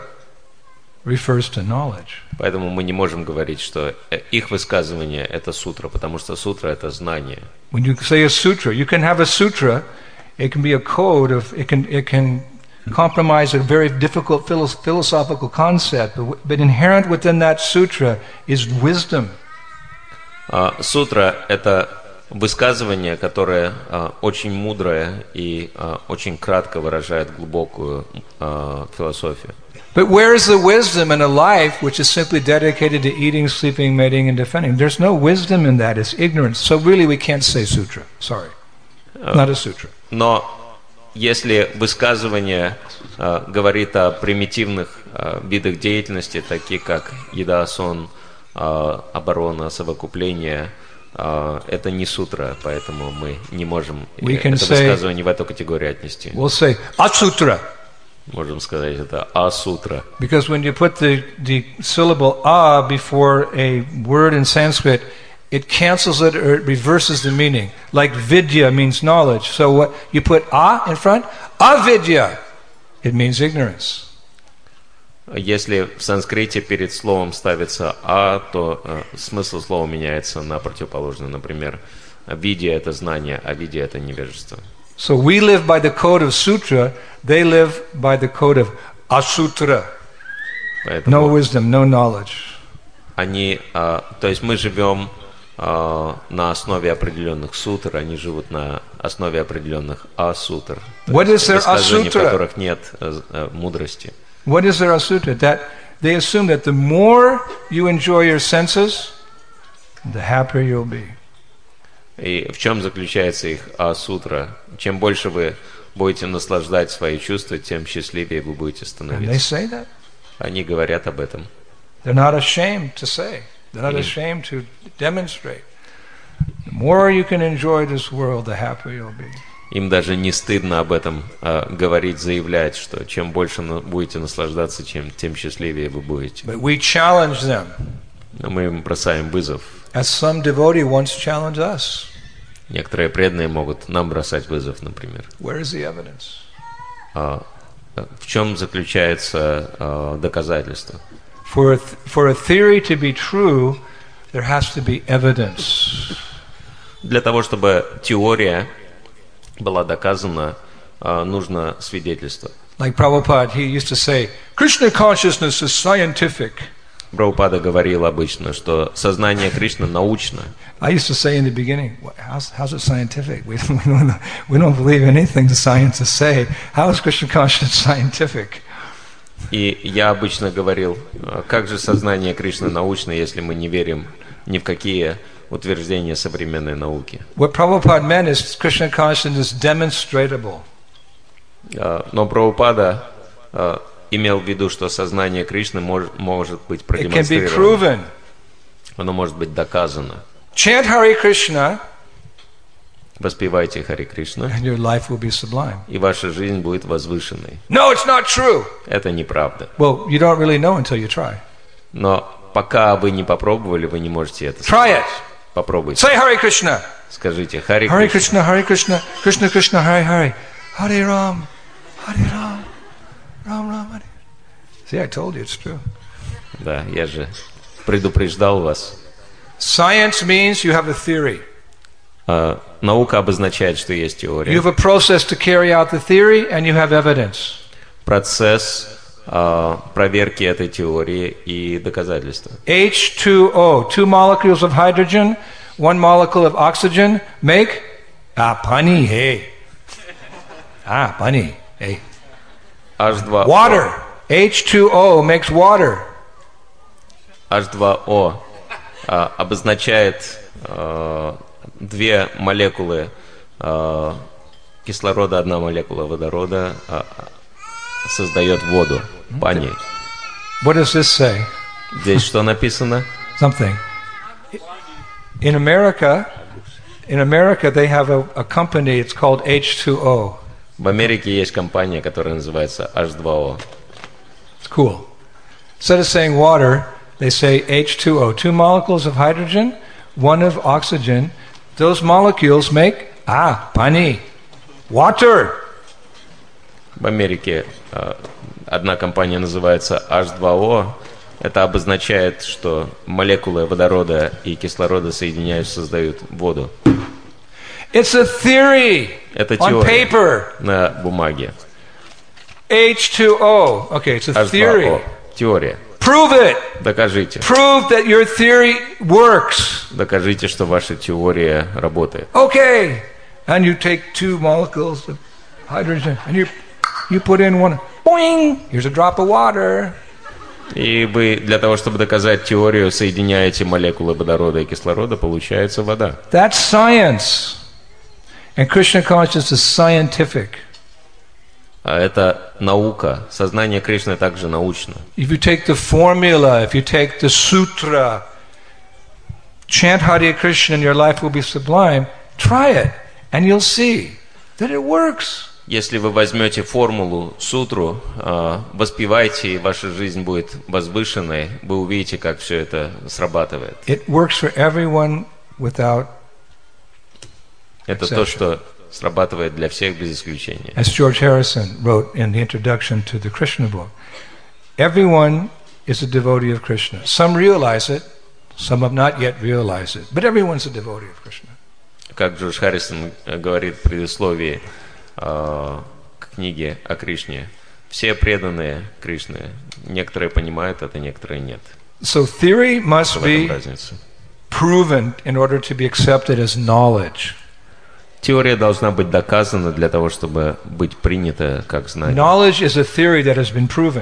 refers to knowledge. Поэтому мы не можем говорить, что их высказывание – это сутра, потому что сутра – это знание. When you say a sutra, you can have a sutra, it can be a code of, it can, it can compromise a very difficult philosophical concept, but, but inherent within that sutra is wisdom. Uh, сутра – это высказывание, которое uh, очень мудрое и uh, очень кратко выражает глубокую uh, философию. But where is the wisdom in a life which is simply dedicated to eating, sleeping, mating, and defending? There's no wisdom in that. It's ignorance. So really we can't say sutra. Sorry. Not a sutra. Но если высказывание uh, говорит о примитивных uh, видах деятельности, такие как еда, сон, uh, оборона, совокупление, uh, это не сутра, поэтому мы не можем это высказывание в эту категорию отнести. We'll say asutра. Можем сказать, это асутра. Because when you put the, the syllable a before a word in Sanskrit, it cancels it or it reverses the meaning. Like vidya means knowledge. So what you put a in front, avidya, it means ignorance. Если в санскрите перед словом ставится а, то э, смысл слова меняется на противоположный. Например, видя это знание, а видя это невежество. So we live by the code of sutra, they live by the code of asutra. Поэтому no wisdom, no knowledge. Они, а, то есть мы живем а, на основе определенных сутр, они живут на основе определенных асутр. What is their высказываний, в asutra? которых нет а, а, мудрости. What is their asutra? That they assume that the more you enjoy your senses, the happier you'll be. И в чем заключается их асутра? Чем больше вы будете наслаждать свои чувства, тем счастливее вы будете становиться. And they say that. Они говорят об этом. They're not ashamed to say. They're not ashamed to demonstrate. The more you can enjoy this world, the happier you'll be. Им даже не стыдно об этом а, говорить, заявлять, что чем больше на, будете наслаждаться, чем, тем счастливее вы будете. But we challenge them. Но мы им бросаем вызов. As some devotee once challenged us. Некоторые преданные могут нам бросать вызов, например. Where is the evidence? А, в чем заключается а, доказательство? For a, th- for a theory to be true, there has to be evidence. Для того, чтобы теория была доказана, нужно свидетельство. Like Prabhupada, he used to say, Krishna consciousness is scientific. Прабхупада говорил обычно, что сознание Кришны научно. I used to say in the beginning, how's, how's it scientific? We don't, we, don't, we don't believe anything the scientists say. How is Krishna consciousness scientific? И я обычно говорил, как же сознание Кришны научно, если мы не верим ни в какие утверждения современной науки. What Prabhupada meant is Krishna consciousness is demonstrable. Но Прабхупада имел в виду, что сознание Кришны мож, может быть продемонстрировано. Оно может быть доказано. Chant Hare Krishna, воспевайте Харе Кришна, and your life will be sublime. И ваша жизнь будет возвышенной. No, it's not true. Это неправда. Well, you don't really know until you try. Но пока вы не попробовали, вы не можете это сказать. Try it. Попробуйте. Say Hare Krishna. Скажите Харе Hare Krishna, Hare Krishna, Krishna Krishna, Hare Hare, Hare Ram, Hare Ram, Ram Ram, Hare. See, I told you it's true. Да, я же предупреждал вас. Science means you have a theory. Uh, наука обозначает, что есть теория. You have a process to carry out the theory, and you have evidence. Процесс uh, проверки этой теории и доказательства. H two O, two molecules of hydrogen, one molecule of oxygen make ah pani hey. Ah pani hey. H two O. Water. H two O makes water. H two O uh, обозначает uh, две молекулы uh, кислорода, одна молекула водорода uh, создает воду. Пани. What does this say? Здесь что написано? Something. In America, in America they have a, a company. It's called H two O. В Америке есть компания, которая называется H two O. It's cool. Instead of saying water, they say H two O. Two molecules of hydrogen, one of oxygen. Those molecules make ah pani, water. В Америке uh, одна компания называется H two O. Это обозначает, что молекулы водорода и кислорода соединяются, создают воду. It's a theory. Это on теория paper. На бумаге. H two O. Okay, it's a H two O. theory. Теория. Prove it. Докажите. Prove that your theory works. Докажите, что ваша теория работает. Okay. And you take two molecules of hydrogen and you you put in one. Boing. Here's a drop of water. И вы для того, чтобы доказать теорию, соединяете молекулы водорода и кислорода, получается вода. That's science. And Krishna consciousness is scientific. А это наука. Сознание Кришны также научно. If you take the formula, if you take the sutra, chant Hare Krishna and your life will be sublime, try it and you'll see that it works. Если вы возьмете формулу, сутру, воспевайте, и ваша жизнь будет возвышенной, вы увидите, как все это срабатывает. It works for everyone without Это то, что срабатывает для всех без исключения. As George Harrison wrote in the introduction to the Krishna book, everyone is a devotee of Krishna. Some realize it, some have not yet realized it, but everyone's a devotee of Krishna. Как Джордж Харрисон говорит в предисловии к книге о Кришне, все преданные Кришне, некоторые понимают это, некоторые нет. So theory must be proven in order to be accepted as knowledge. Теория должна быть доказана для того, чтобы быть принята как знание. Knowledge is a theory that has been proven.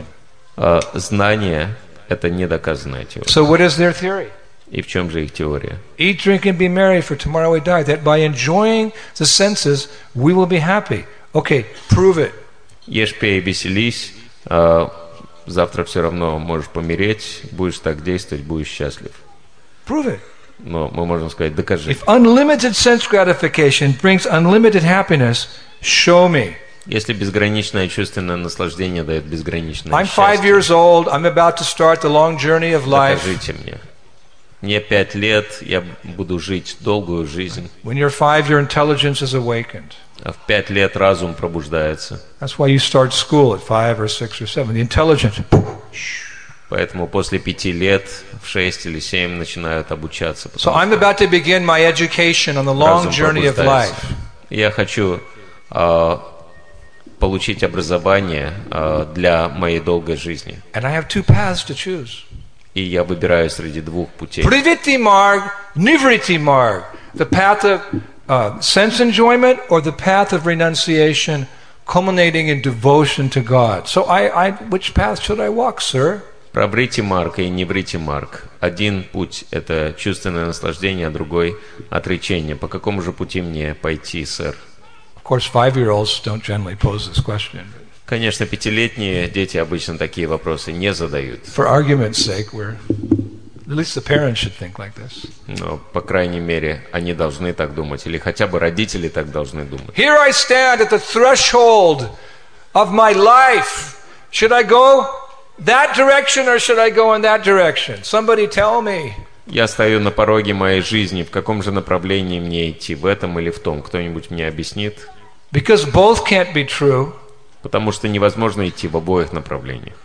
Знание – это недоказанная теория. So what is their theory? И в чем же их теория? Eat, drink, and be merry, for tomorrow we die. That by enjoying the senses, we will be happy. Okay, prove it. Ешь, пей, веселись. А завтра все равно можешь помереть. Будешь так действовать, будешь счастлив. Prove it. Но мы можем сказать, докажи. If unlimited sense gratification brings unlimited happiness, show me. Если безграничное чувственное наслаждение дает безграничное I'm счастье, five years old. I'm about to start the long journey of life. Докажите мне. Мне пять лет, я буду жить долгую жизнь. When you're five, your intelligence is awakened. А в пять лет разум пробуждается. That's why you start school at five or six or seven. The intelligence. Поэтому после пяти лет, в шесть или семь начинают обучаться. So I'm about to begin my education on the long journey of life. Я хочу э, получить образование э, для моей долгой жизни. And I have two paths to choose. И я выбираю среди двух путей. Privritti marg, nivritti marg. The path of uh, sense enjoyment or the path of renunciation culminating in devotion to God. So I, I, which path should I walk, sir? Праврити марг и неврити марг. Один путь – это чувственное наслаждение, а другой – отречение. По какому же пути мне пойти, сэр? Of course, five-year-olds don't generally pose this question. Конечно, пятилетние дети обычно такие вопросы не задают. For argument's sake, we're, at least the parents should think like this. Но, по крайней мере, они должны так думать, или хотя бы родители так должны думать. Here I stand at the threshold of my life. Should I go that direction or should I go in that direction? Somebody tell me. Я стою на пороге моей жизни. В каком же направлении мне идти? В этом или в том? Кто-нибудь мне объяснит? Because both can't be true. Потому что невозможно идти в обоих направлениях.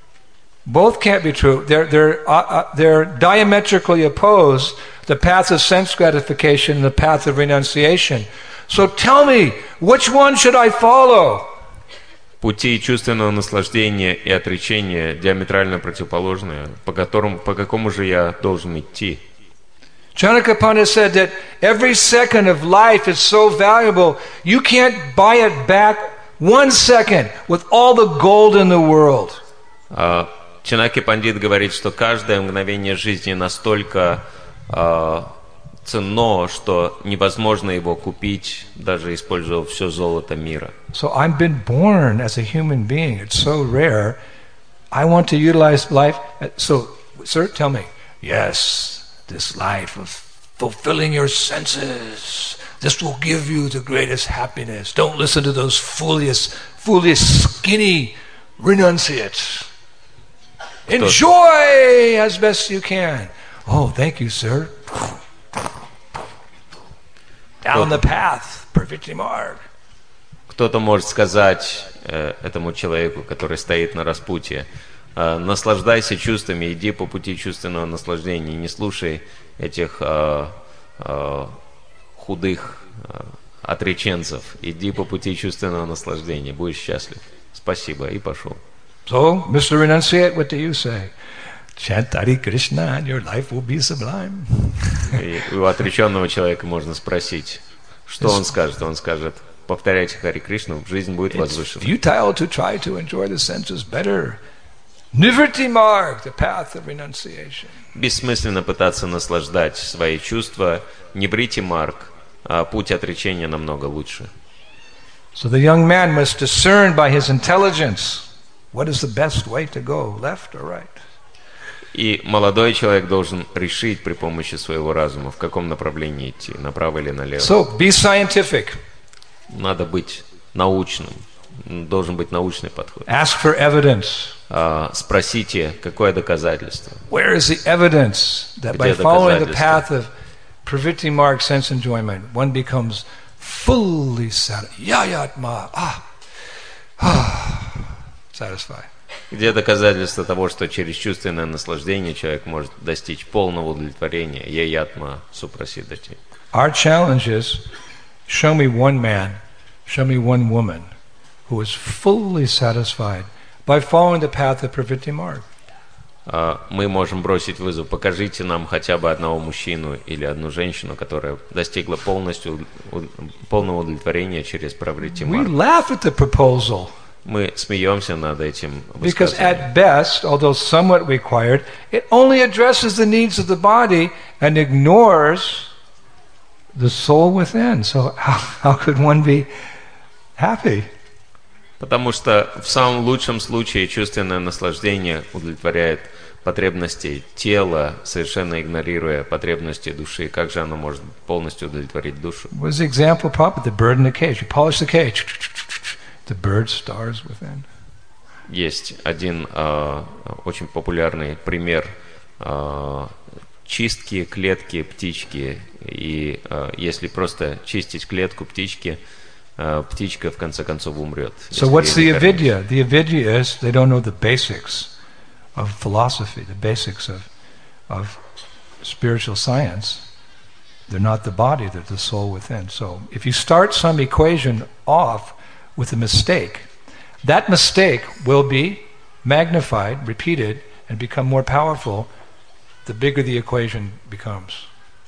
Both can't be true. They're, they're, uh, uh, they're diametrically opposed, the path of sense gratification and the path of renunciation. So tell me, which one should I follow? Пути чувственного наслаждения и отречения диаметрально противоположные. По, которому, по какому же я должен идти? Janaka Pandit said that every second of life is so valuable, you can't buy it back one second with all the gold in the world. Uh, Чанаки Пандит говорит, что каждое мгновение жизни настолько uh, ценно, что невозможно его купить, даже используя все золото мира. So I've been born as a human being. It's so rare. I want to utilize life. So, sir, tell me. Yes, this life of fulfilling your senses. This will give you the greatest happiness. Don't listen to those foolish, foolish, skinny renunciates. Enjoy as best you can. Oh, thank you, sir. Down the path, Pravritti marg. Кто-то может сказать э, этому человеку, который стоит на распутье, э, наслаждайся чувствами, иди по пути чувственного наслаждения, не слушай этих э, э, худых э, отреченцев, иди по пути чувственного наслаждения, будешь счастлив. Спасибо, и пошел. So, Mister Renunciate, what do you say? Chant Hare Krishna and your life will be sublime. И у отреченного человека можно спросить, что он скажет. Он скажет: повторяйте Хари Кришну, жизнь будет возвышена. It's futile to try to enjoy the senses better. Nivritti marg, the path of renunciation. Бессмысленно пытаться наслаждать свои чувства. Ниврити марг, а путь отречения намного лучше. So the young man must discern by his intelligence what is the best way to go, left or right. И молодой человек должен решить при помощи своего разума, в каком направлении идти, направо или налево. So be scientific. Надо быть научным, должен быть научный подход. Ask for evidence. Uh, спросите, какое доказательство? Where is the evidence that by following the path of Pravritti marg, sense enjoyment, one becomes fully satisfied? Yayatma, ah, ah, satisfied. Где доказательства того, что через чувственное наслаждение человек может достичь полного удовлетворения? Яятма супрасидати. Our challenge is, show me one man, show me one woman who is fully satisfied by following the path of Pravritti marg. Мы можем бросить вызов. Покажите нам хотя бы одного мужчину или одну женщину, которая достигла полностью полного удовлетворения через Pravritti We marg. laugh at the proposal. Мы смеемся над этим Because высказыванием. at best, although somewhat required, it only addresses the needs of the body and ignores the soul within. So how, how could one be happy? Потому что в самом лучшем случае чувственное наслаждение удовлетворяет потребности тела, совершенно игнорируя потребности души. Как же оно может полностью удовлетворить душу? What was the example of Prabhupada? The bird in the cage. You polish the cage. The bird stars within. Есть один э, очень популярный пример э, чистки клетки птички. И э, если просто чистить клетку птички, э, птичка в конце концов умрет. So what's the avidya? The avidya is they don't know the basics of philosophy, the basics of, of spiritual science. They're not the body, they're the soul within. So if you start some equation off with a mistake, that mistake will be magnified, repeated, and become more powerful the bigger the equation becomes.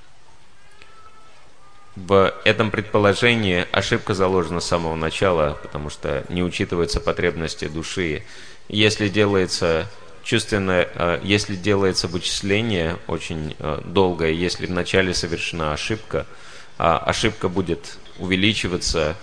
В этом предположении ошибка заложена с самого начала, потому что не учитываются потребности души. Если делается чувственное, если делается вычисление очень долгое, если вначале совершена ошибка, ошибка будет увеличиваться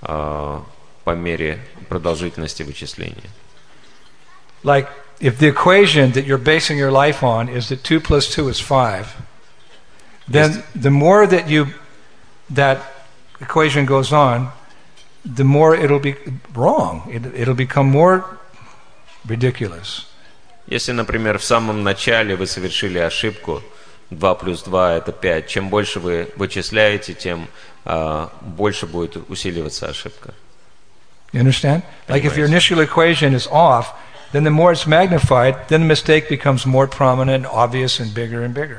по мере продолжительности вычисления. Like if the equation that you're basing your life on is that two plus two is five, then the more that you that equation goes on, the more it'll be wrong. It, it'll become more ridiculous. Если, например, в самом начале вы совершили ошибку, два плюс два это пять, чем больше вы вычисляете, тем uh, больше будет усиливаться ошибка. You understand? Like if your initial equation is off, then the more it's magnified, then the mistake becomes more prominent, obvious, and bigger and bigger.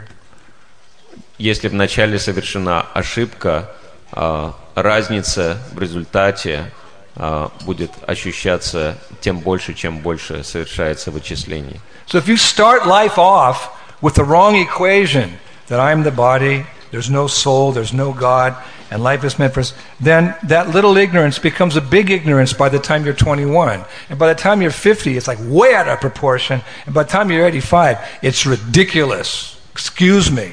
Если вначале совершена ошибка, разница в результате будет ощущаться тем больше, чем больше совершается вычислений. So if you start life off with the wrong equation, that I'm the body, there's no soul, there's no God, and life is meant for us, then that little ignorance becomes a big ignorance by the time you're twenty-one. And by the time you're fifty, it's like way out of proportion. And by the time you're eighty-five, it's ridiculous. Excuse me.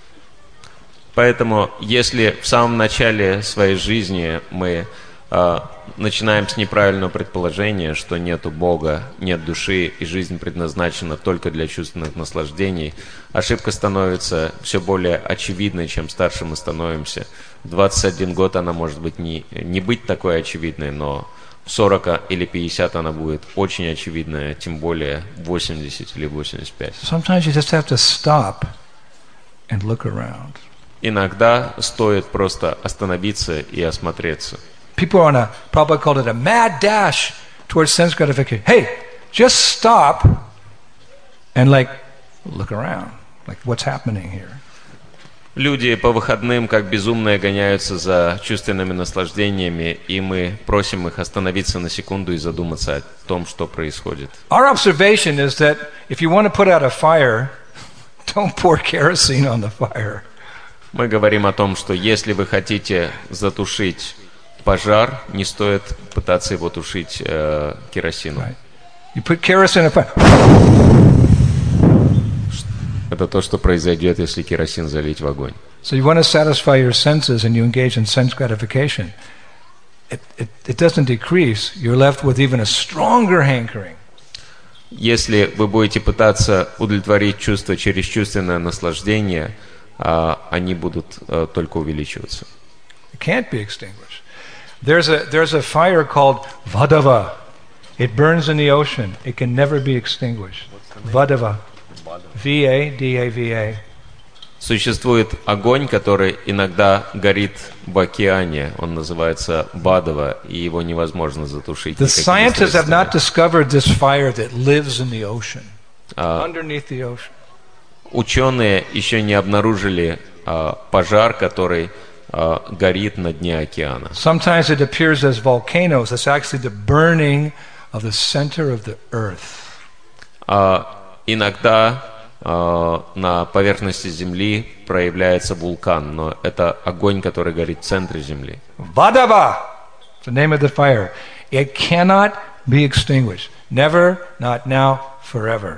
Поэтому, если в самом начале своей жизни мы э, начинаем с неправильного предположения, что нету Бога, нет души, и жизнь предназначена только для чувственных наслаждений, ошибка становится все более очевидной, чем старше мы становимся. В двадцать один год она может быть не, не быть такой очевидной, но в сорок или пятьдесят она будет очень очевидная, тем более в восемьдесят или восемьдесят пять. Sometimes you just have to stop and look around. Иногда стоит просто остановиться и осмотреться. People are on a, probably called it a mad dash towards sense gratification. Hey, just stop and like look around, like what's happening here. Люди по выходным как безумные гоняются за чувственными наслаждениями, и мы просим их остановиться на секунду и задуматься о том, что происходит. Our observation is that if you want to put out a fire, don't pour kerosene on the fire. Мы говорим о том, что если вы хотите затушить пожар, не стоит пытаться его тушить э, керосином. Right. You put kerosene on fire. Это то, что произойдет, если керосин залить в огонь. So you want to satisfy your senses and you engage in sense gratification. It, it, it doesn't decrease. You're left with even a stronger hankering. Если вы будете пытаться удовлетворить чувство через чувственное наслаждение, они будут только увеличиваться. It can't be extinguished. There's a there's a fire called Vadava. It burns in the ocean. It can never be extinguished. Vadava. V A D A V A. Существует огонь, который иногда горит в океане. Он называется Бадава, и его невозможно затушить. The scientists have not discovered this fire that lives in the ocean, underneath the ocean. Ученые еще не обнаружили uh, пожар, который uh, горит на дне океана. Sometimes it appears as volcanoes. It's actually the burning of the center of the earth. Uh, иногда uh, на поверхности Земли проявляется вулкан, но это огонь, который горит в центре Земли. Vadava, the name of the fire. It cannot be extinguished. Never, not now, forever.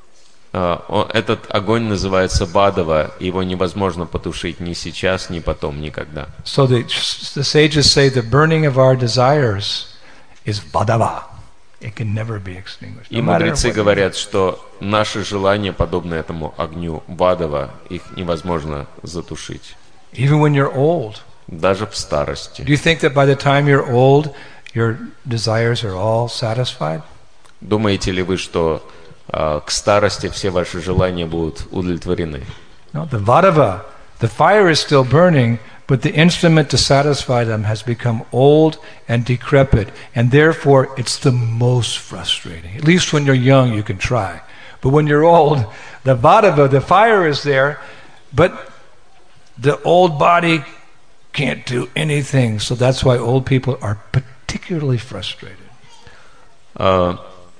Uh, этот огонь называется Бадава, его невозможно потушить ни сейчас, ни потом, никогда. So the, the sages say the burning of our desires is Vadava. It can never be extinguished. И мудрецы говорят, что наши желания подобны этому огню Бадава, их невозможно затушить. Even when you're old. Даже в старости. Do you think that by the time you're old, your desires are all satisfied? Думаете ли вы, что Uh, к старости все ваши желания будут удовлетворены? No, the Vadava, the fire is still burning, but the instrument to satisfy them has become old and decrepit, and therefore it's the most frustrating. At least when you're young, you can try. But when you're old, the Vadava, the fire is there, but the old body can't do anything. So that's why old people are particularly frustrated. Uh,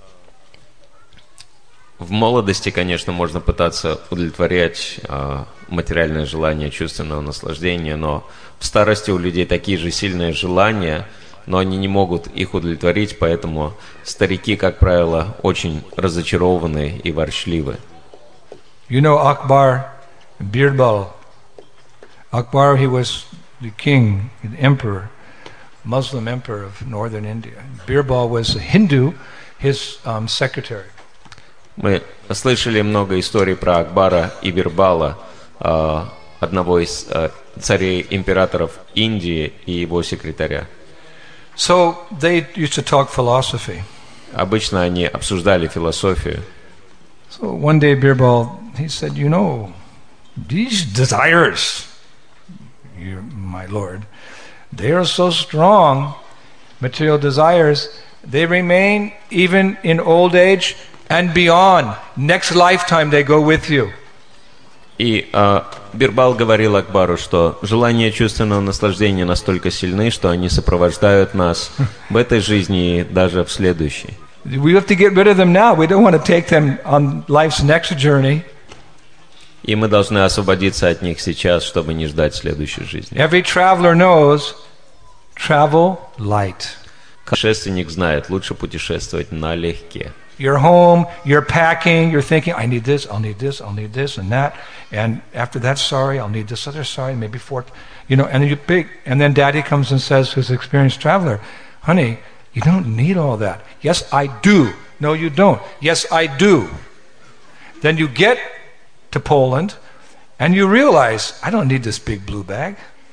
в молодости, конечно, можно пытаться удовлетворять uh, материальное желание чувственного наслаждения, но в старости у людей такие же сильные желания, но они не могут их удовлетворить, поэтому старики, как правило, очень разочарованы и ворчливы. You know Akbar, Birbal. Akbar, he was the king, the emperor, Muslim emperor of northern India. Birbal was a Hindu, his um, secretary. Мы слышали много историй про Акбара и Бирбала, uh, одного из uh, царей императоров Индии и его секретаря. So they used to talk philosophy. Обычно они обсуждали философию. So one day Birbal, he said, you know, these desires, you, my lord, they are so strong, material desires, they remain even in old age and beyond. Next lifetime they go with you. И uh, Бирбал говорил Акбару, что желания чувственного наслаждения настолько сильны, что они сопровождают нас в этой жизни и даже в следующей. We have to get rid of them now. We don't want to take them on life's next journey. И мы должны освободиться от них сейчас, чтобы не ждать следующей жизни. Every traveler knows, travel light. Путешественник знает, лучше путешествовать налегке. You're home, you're packing, you're thinking, I need this, I'll need this, I'll need this and that. And after that, sorry, I'll need this other sorry, maybe fourth. You know, and you big, and then daddy comes and says to his experienced traveler, honey, you don't need all that. Yes, I do. No, you don't. Yes, I do. Then you get to Poland and you realize, I don't need this big blue bag.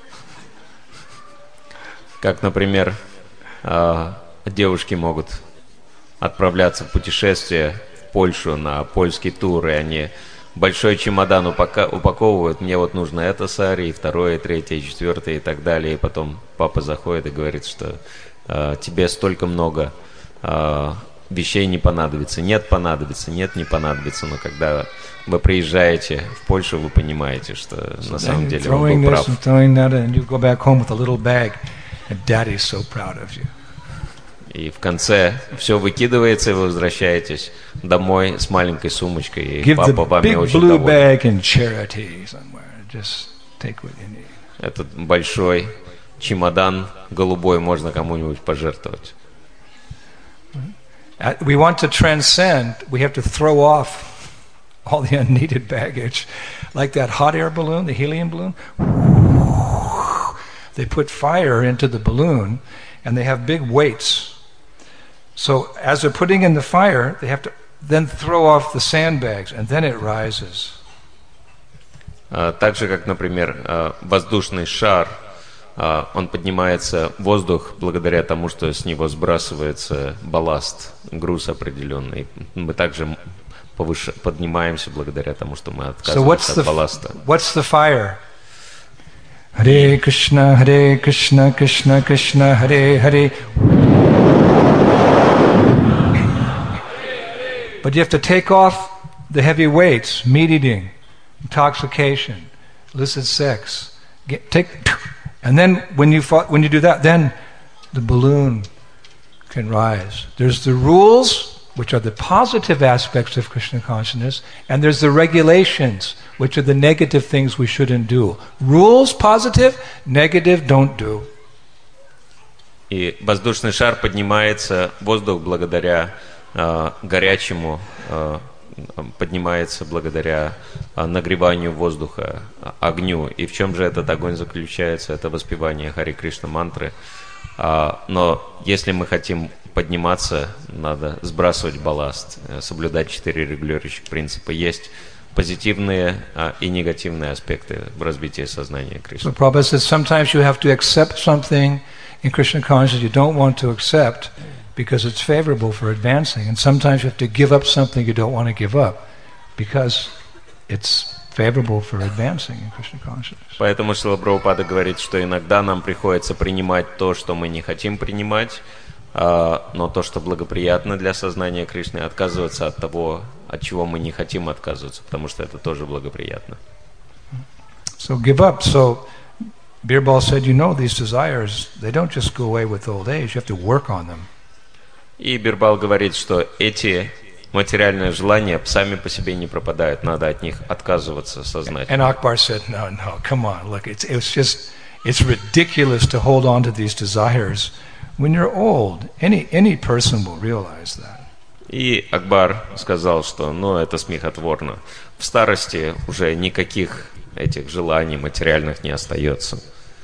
Как, например, девушки могут отправляться в путешествие в Польшу на польский тур, и они большой чемодан упака- упаковывают, мне вот нужно это сари, и второе, и третье, и четвертое, и так далее, и потом папа заходит и говорит, что э, тебе столько много э, вещей не понадобится, нет понадобится, нет не понадобится, но когда вы приезжаете в Польшу, вы понимаете, что so на самом деле он был прав. И в конце все выкидывается, и вы возвращаетесь домой с маленькой сумочкой, и Give папа вами очень доволен. Этот большой чемодан голубой можно кому-нибудь пожертвовать. We want to transcend, we have to throw off all the unneeded baggage. Like that hot air balloon, the helium balloon. They put fire into the balloon, and they have big weights. So as they're putting in the fire, they have to then throw off the sandbags, and then it rises. Так же, как, например, воздушный шар, он поднимается в воздух благодаря тому, что с него сбрасывается балласт, груз определенный. Мы также повыше, поднимаемся благодаря тому, что мы отказываемся so от балласта. What's the fire? Hare Krishna, Hare Krishna, Krishna Krishna, Hare Hare. But you have to take off the heavy weights, meat eating, intoxication, illicit sex. Get, take, and then when you fought, when you do that, then the balloon can rise. There's the rules, which are the positive aspects of Krishna consciousness, and there's the regulations, which are the negative things we shouldn't do. Rules positive, negative don't do. И воздушный шар поднимается в воздух благодаря э, горячему, э, поднимается благодаря э, нагреванию воздуха, э, огню. И в чем же этот огонь заключается? Это воспевание Хари Кришна мантры. Э, но если мы хотим подниматься, надо сбрасывать балласт, э, соблюдать четыре регулирующих принципа. Есть позитивные э, и негативные аспекты в развитии сознания Кришны. So Prabhupada says sometimes you have to accept something in Krishna consciousness you don't want to accept because it's favorable for advancing, and sometimes you have to give up something you don't want to give up because it's favorable for advancing in Krishna consciousness. Поэтому Шрила Прабхупада говорит, что иногда нам приходится принимать то, что мы не хотим принимать, но то, что благоприятно для сознания Кришны, отказываться от того, от чего мы не хотим отказываться, потому что это тоже благоприятно. So give up. So Birbal said, you know, these desires, they don't just go away with old age. You have to work on them. И Бирбал говорит, что эти материальные желания сами по себе не пропадают, надо от них отказываться сознательно. And Akbar said, no, no, come on, look, it's, it's just, it's ridiculous to hold on to these desires when you're old. Any, any person will realize that. И Акбар сказал, что ну, это смехотворно. В старости уже никаких этих желаний материальных не остается.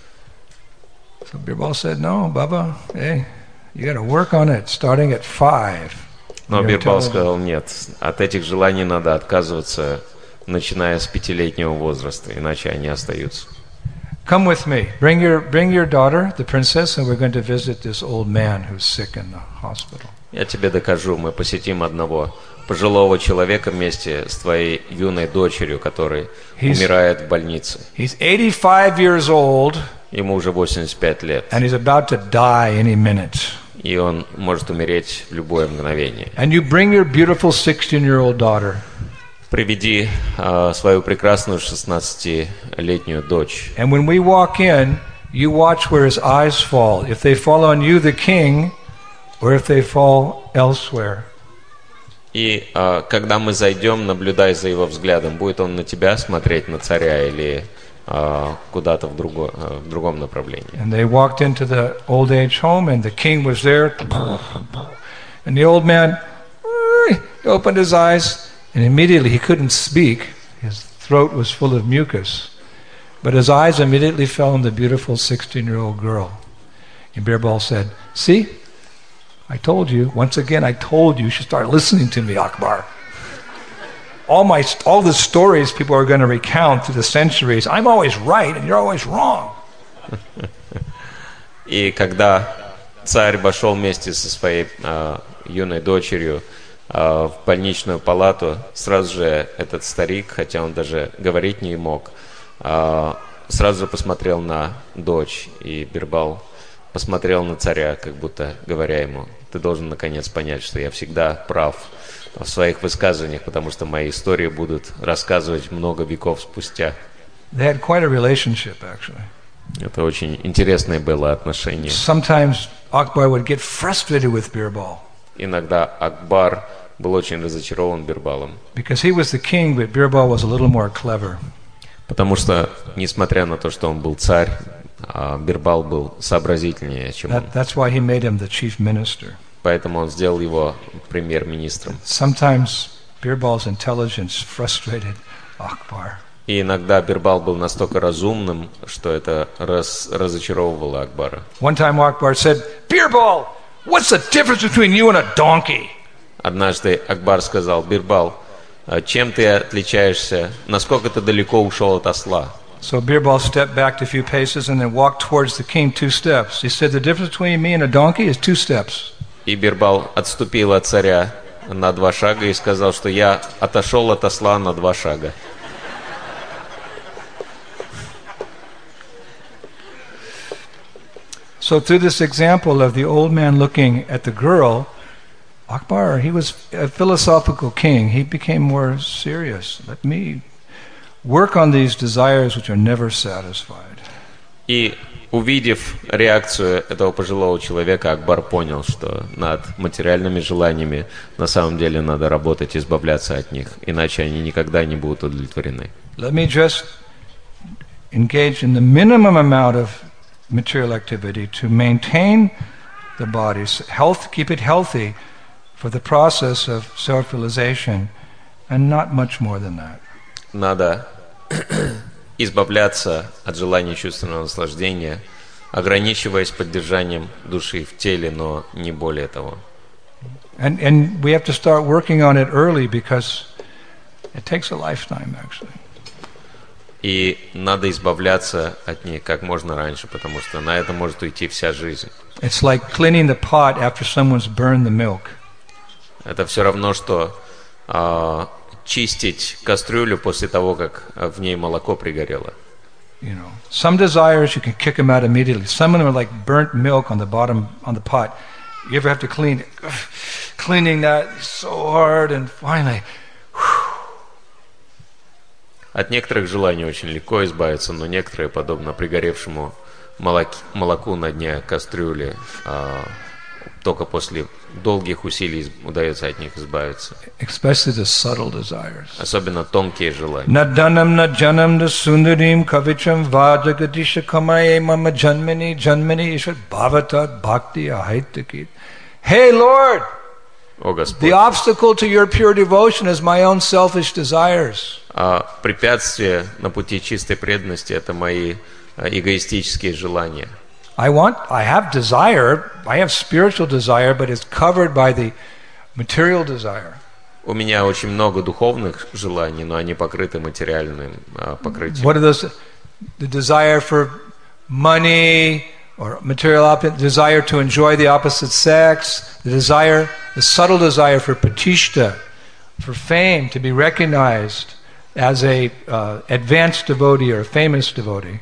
So Birbal said, no, Baba, hey, you got to work on it, starting at five. Но Бирбал сказал, нет, от этих желаний надо отказываться, начиная с пятилетнего возраста, иначе они остаются. Come with me. Bring your, bring your daughter, the princess, and we're going to visit this old man who's sick in the hospital. Я тебе докажу, мы посетим одного пожилого человека вместе с твоей юной дочерью, который he's, умирает в больнице. He's eighty-five years old, ему уже восемьдесят пять лет. And he's about to die any minute. И он может умереть в любое мгновение. And you bring your beautiful sixteen-year-old daughter. Приведи uh, свою прекрасную шестнадцатилетнюю дочь. And when we walk in, you watch where his eyes fall. If they fall on you, the king, or if they fall elsewhere. И uh, когда мы зайдем, наблюдай за его взглядом. Будет он на тебя смотреть, на царя, или uh, куда-то в, друго, uh, в другом направлении. And they walked into the old age home, and the king was there. And the old man he opened his eyes, and immediately he couldn't speak. His throat was full of mucus. But his eyes immediately fell on the beautiful sixteen-year-old girl. And Birbal said, see? I told you, once again, I told you, you should start listening to me, Akbar. All my, all the stories people are going to recount through the centuries, I'm always right and you're always wrong. И когда царь вошел вместе со своей э, юной дочерью э, в больничную палату, сразу же этот старик, хотя он даже говорить не мог, э, сразу же посмотрел на дочь, и Бирбал посмотрел на царя, как будто говоря ему, ты должен наконец понять, что я всегда прав в своих высказываниях, потому что мои истории будут рассказывать много веков спустя. They had quite a relationship, actually. Это очень интересное было отношение. Sometimes Akbar would get frustrated with Birbal. Иногда Акбар был очень разочарован Бирбалом. Because he was the king, but Birbal was a little more clever. Потому что, несмотря на то, что он был царь, Бирбал был сообразительнее, чем он. That's why he made him the chief minister. Поэтому он сделал его премьер-министром. Sometimes Birbal's intelligence frustrated Akbar. И иногда Бирбал был настолько разумным, что это раз, разочаровывало Акбара. One time Akbar said, Birbal, what's the difference between you and a donkey? Однажды Акбар сказал, Бирбал, чем ты отличаешься, насколько ты далеко ушел от осла? So Birbal stepped back a few paces and then walked towards the king two steps. He said, the difference between me and a donkey is two steps. И Бирбал отступил от царя на два шага и сказал, что я отошел от осла на два шага. So through this example of the old man looking at the girl, Akbar, he was a philosophical king. He became more serious. Let me work on these desires which are never satisfied. И увидев реакцию этого пожилого человека, Акбар понял, что над материальными желаниями на самом деле надо работать, избавляться от них, иначе они никогда не будут удовлетворены. Let me just engage in the minimum amount of material activity to maintain the body, health, keep it healthy for the process of self-realization, and not much more than that. Надо избавляться от желания чувственного наслаждения, ограничиваясь поддержанием души в теле, но не более того. And and we have to start working on it early because it takes a lifetime, actually. И надо избавляться от них как можно раньше, потому что на это может уйти вся жизнь. It's like cleaning the pot after someone's burned the milk. Это все равно, что э, чистить кастрюлю после того, как в ней молоко пригорело. You know, some desires you can kick them out immediately. Some of them are like burnt milk on the bottom on the pot. You ever have to clean it? Cleaning that so hard, and finally, whew. От некоторых желаний очень легко избавиться, но некоторые, подобно пригоревшему молоки, молоку на дне кастрюли, а, только после долгих усилий удается от них избавиться. Especially the subtle desires. Особенно тонкие желания. Nadanam najanam na sundarim kavicham vajagadisha kamaye mama janmani janmani ishvat bhavatat bhakti ahaitakit. Hey Lord, О Господь, the obstacle to your pure devotion is my own selfish desires. а препятствие на пути чистой преданности — это мои а, эгоистические желания. I want, I have desire, I have spiritual desire, but it's covered by the material desire. У меня очень много духовных желаний, но они покрыты материальным а, покрытием. What are those? The desire for money or material op- desire to enjoy the opposite sex, the desire, the subtle desire for patishta, for fame, to be recognized as a uh, advanced devotee or a famous devotee.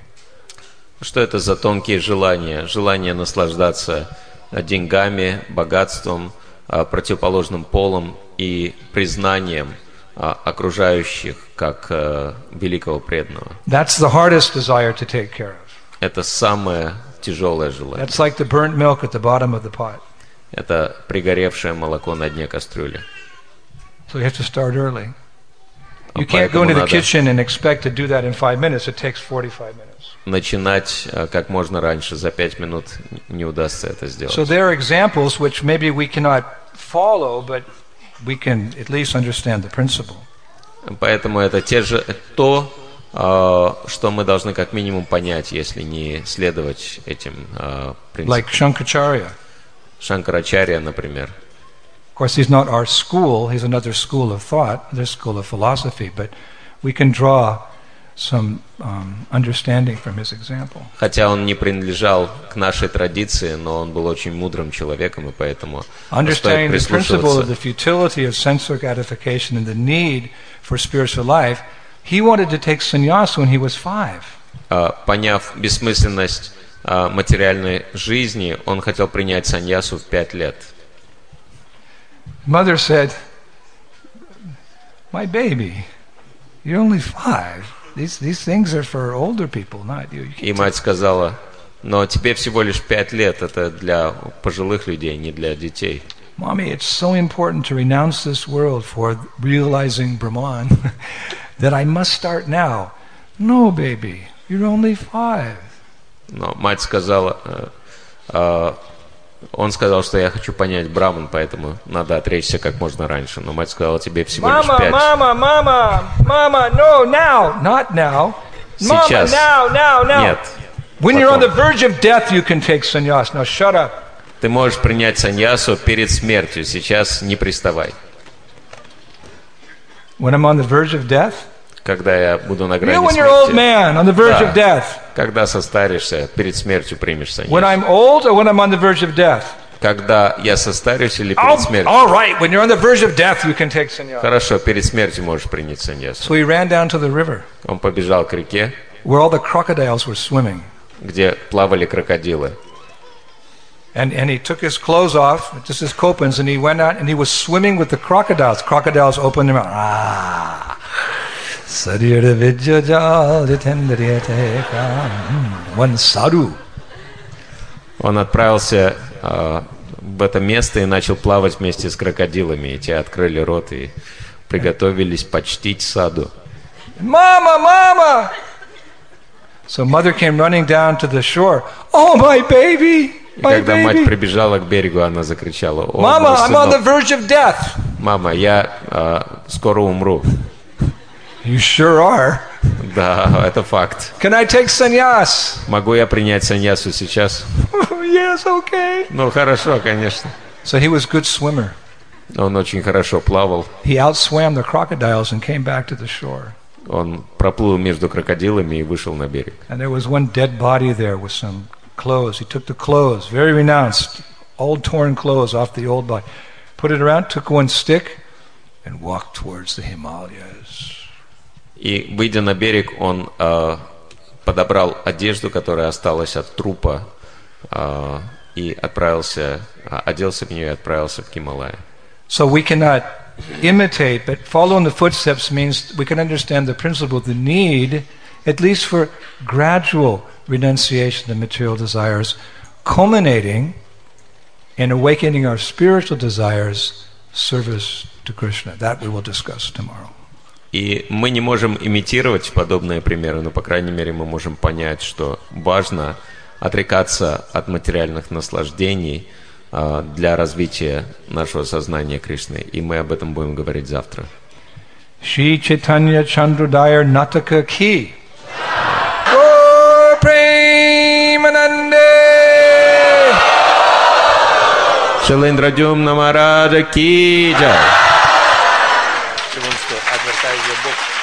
Что это за тонкие желания? Желание наслаждаться деньгами, богатством, противоположным полом и признанием окружающих как великого преданного. That's the hardest desire to take care of. Это самое тяжелое желание. That's like the burnt milk at the bottom of the pot. Это пригоревшее молоко на дне кастрюли. So you have to start early. You А can't go поэтому into the надо kitchen and expect to do that in five minutes. It takes forty-five minutes. начинать как можно раньше. За пять минут не удастся это сделать. So there are examples which maybe we cannot follow, but we can at least understand the principle. Поэтому это те же, то, что мы должны как минимум понять, если не следовать этим принципам. Like Shankaracharya. Шанкарачарья, например. Of course, he's not our school. He's another school of thought, another school of philosophy, but we can draw some um, understanding from his example. Хотя он не принадлежал к нашей традиции, но он был очень мудрым человеком, и поэтому стоит Understanding the principle of прислушиваться. the futility of sensual gratification and the need for spiritual life, he wanted to take sannyas when he was five. А, Поняв бессмысленность а, материальной жизни, он хотел принять саньясу в пять лет. Mother said, "My baby, you're only five. These these things are for older people, not you." You И can't мать сказала: но тебе всего лишь пять лет, это для пожилых людей, не для детей. Mommy, it's so important to renounce this world for realizing Brahman that I must start now. No, baby, you're only five. Но мать сказала, э, э, он сказал, что я хочу понять Браман, поэтому надо отречься как можно раньше. Но мать сказала, тебе всего лишь Mama, пять. mama, mama, mama, no, now, not now. Mama, Сейчас. now, now, now. Нет. When you're on the Потом. verge of death, you can take sannyas. Now shut up. Ты можешь принять саньясу перед смертью, сейчас не приставай. When I'm on the verge of death? Когда я буду на You грани know, when you're an old смерти, man on the verge Да. of death. когда состаришься, перед смертью примешь When саньясу. I'm old or when I'm on the verge of death? Когда я состарюсь или Oh, перед смертью? all right, when you're on the verge of death, you can take sannyas. Хорошо, перед смертью можешь принять саньясу. So he ran down to the river Он побежал к реке, where all the crocodiles were swimming. где плавали крокодилы. And, and he took his clothes off, just his kopans, and he went out and he was swimming with the crocodiles. Crocodiles opened their mouth. Ah. Sadhira vidyajal jitendriyate kam. One sadhu. Он отправился э, в это место и начал плавать вместе с крокодилами. И те открыли рот и приготовились почтить саду. Mama, mama! So mother came running down to the shore. Oh, my baby! И My когда мать baby! прибежала к берегу, она закричала: «О, Mama, мой I'm on the сынок, verge of death. мама, я э, скоро умру». You sure are. Да, это факт. Can I take sannyas? Могу я принять саньясу сейчас? Yes, okay. Ну, хорошо, конечно. So he was a good swimmer. Он очень хорошо плавал. He outswam the crocodiles and came back to the shore. Он проплыл между крокодилами и вышел на берег. And there was one dead body there with some clothes. He took the clothes, very renounced, old torn clothes off the old body, put it around, took one stick, and walked towards the Himalayas. И, выйдя на берег, он э, подобрал одежду, которая осталась от трупа, э, и отправился, э, оделся в нее и отправился в Гималай. So we cannot imitate, but follow in the footsteps means we can understand the principle, the need, at least for gradual renunciation of material desires, culminating in awakening our spiritual desires, service to Krishna. That we will discuss tomorrow. И мы не можем имитировать подобные примеры, но, по крайней мере, мы можем понять, что важно отрекаться от материальных наслаждений uh, для развития нашего сознания Кришны. И мы об этом будем говорить завтра. Shri Chaitanya Chandrodaya Nataka Ki. Gaur Premanande. Шилендра Джумна Махараджа Ки Джай. She wants to advertise your book.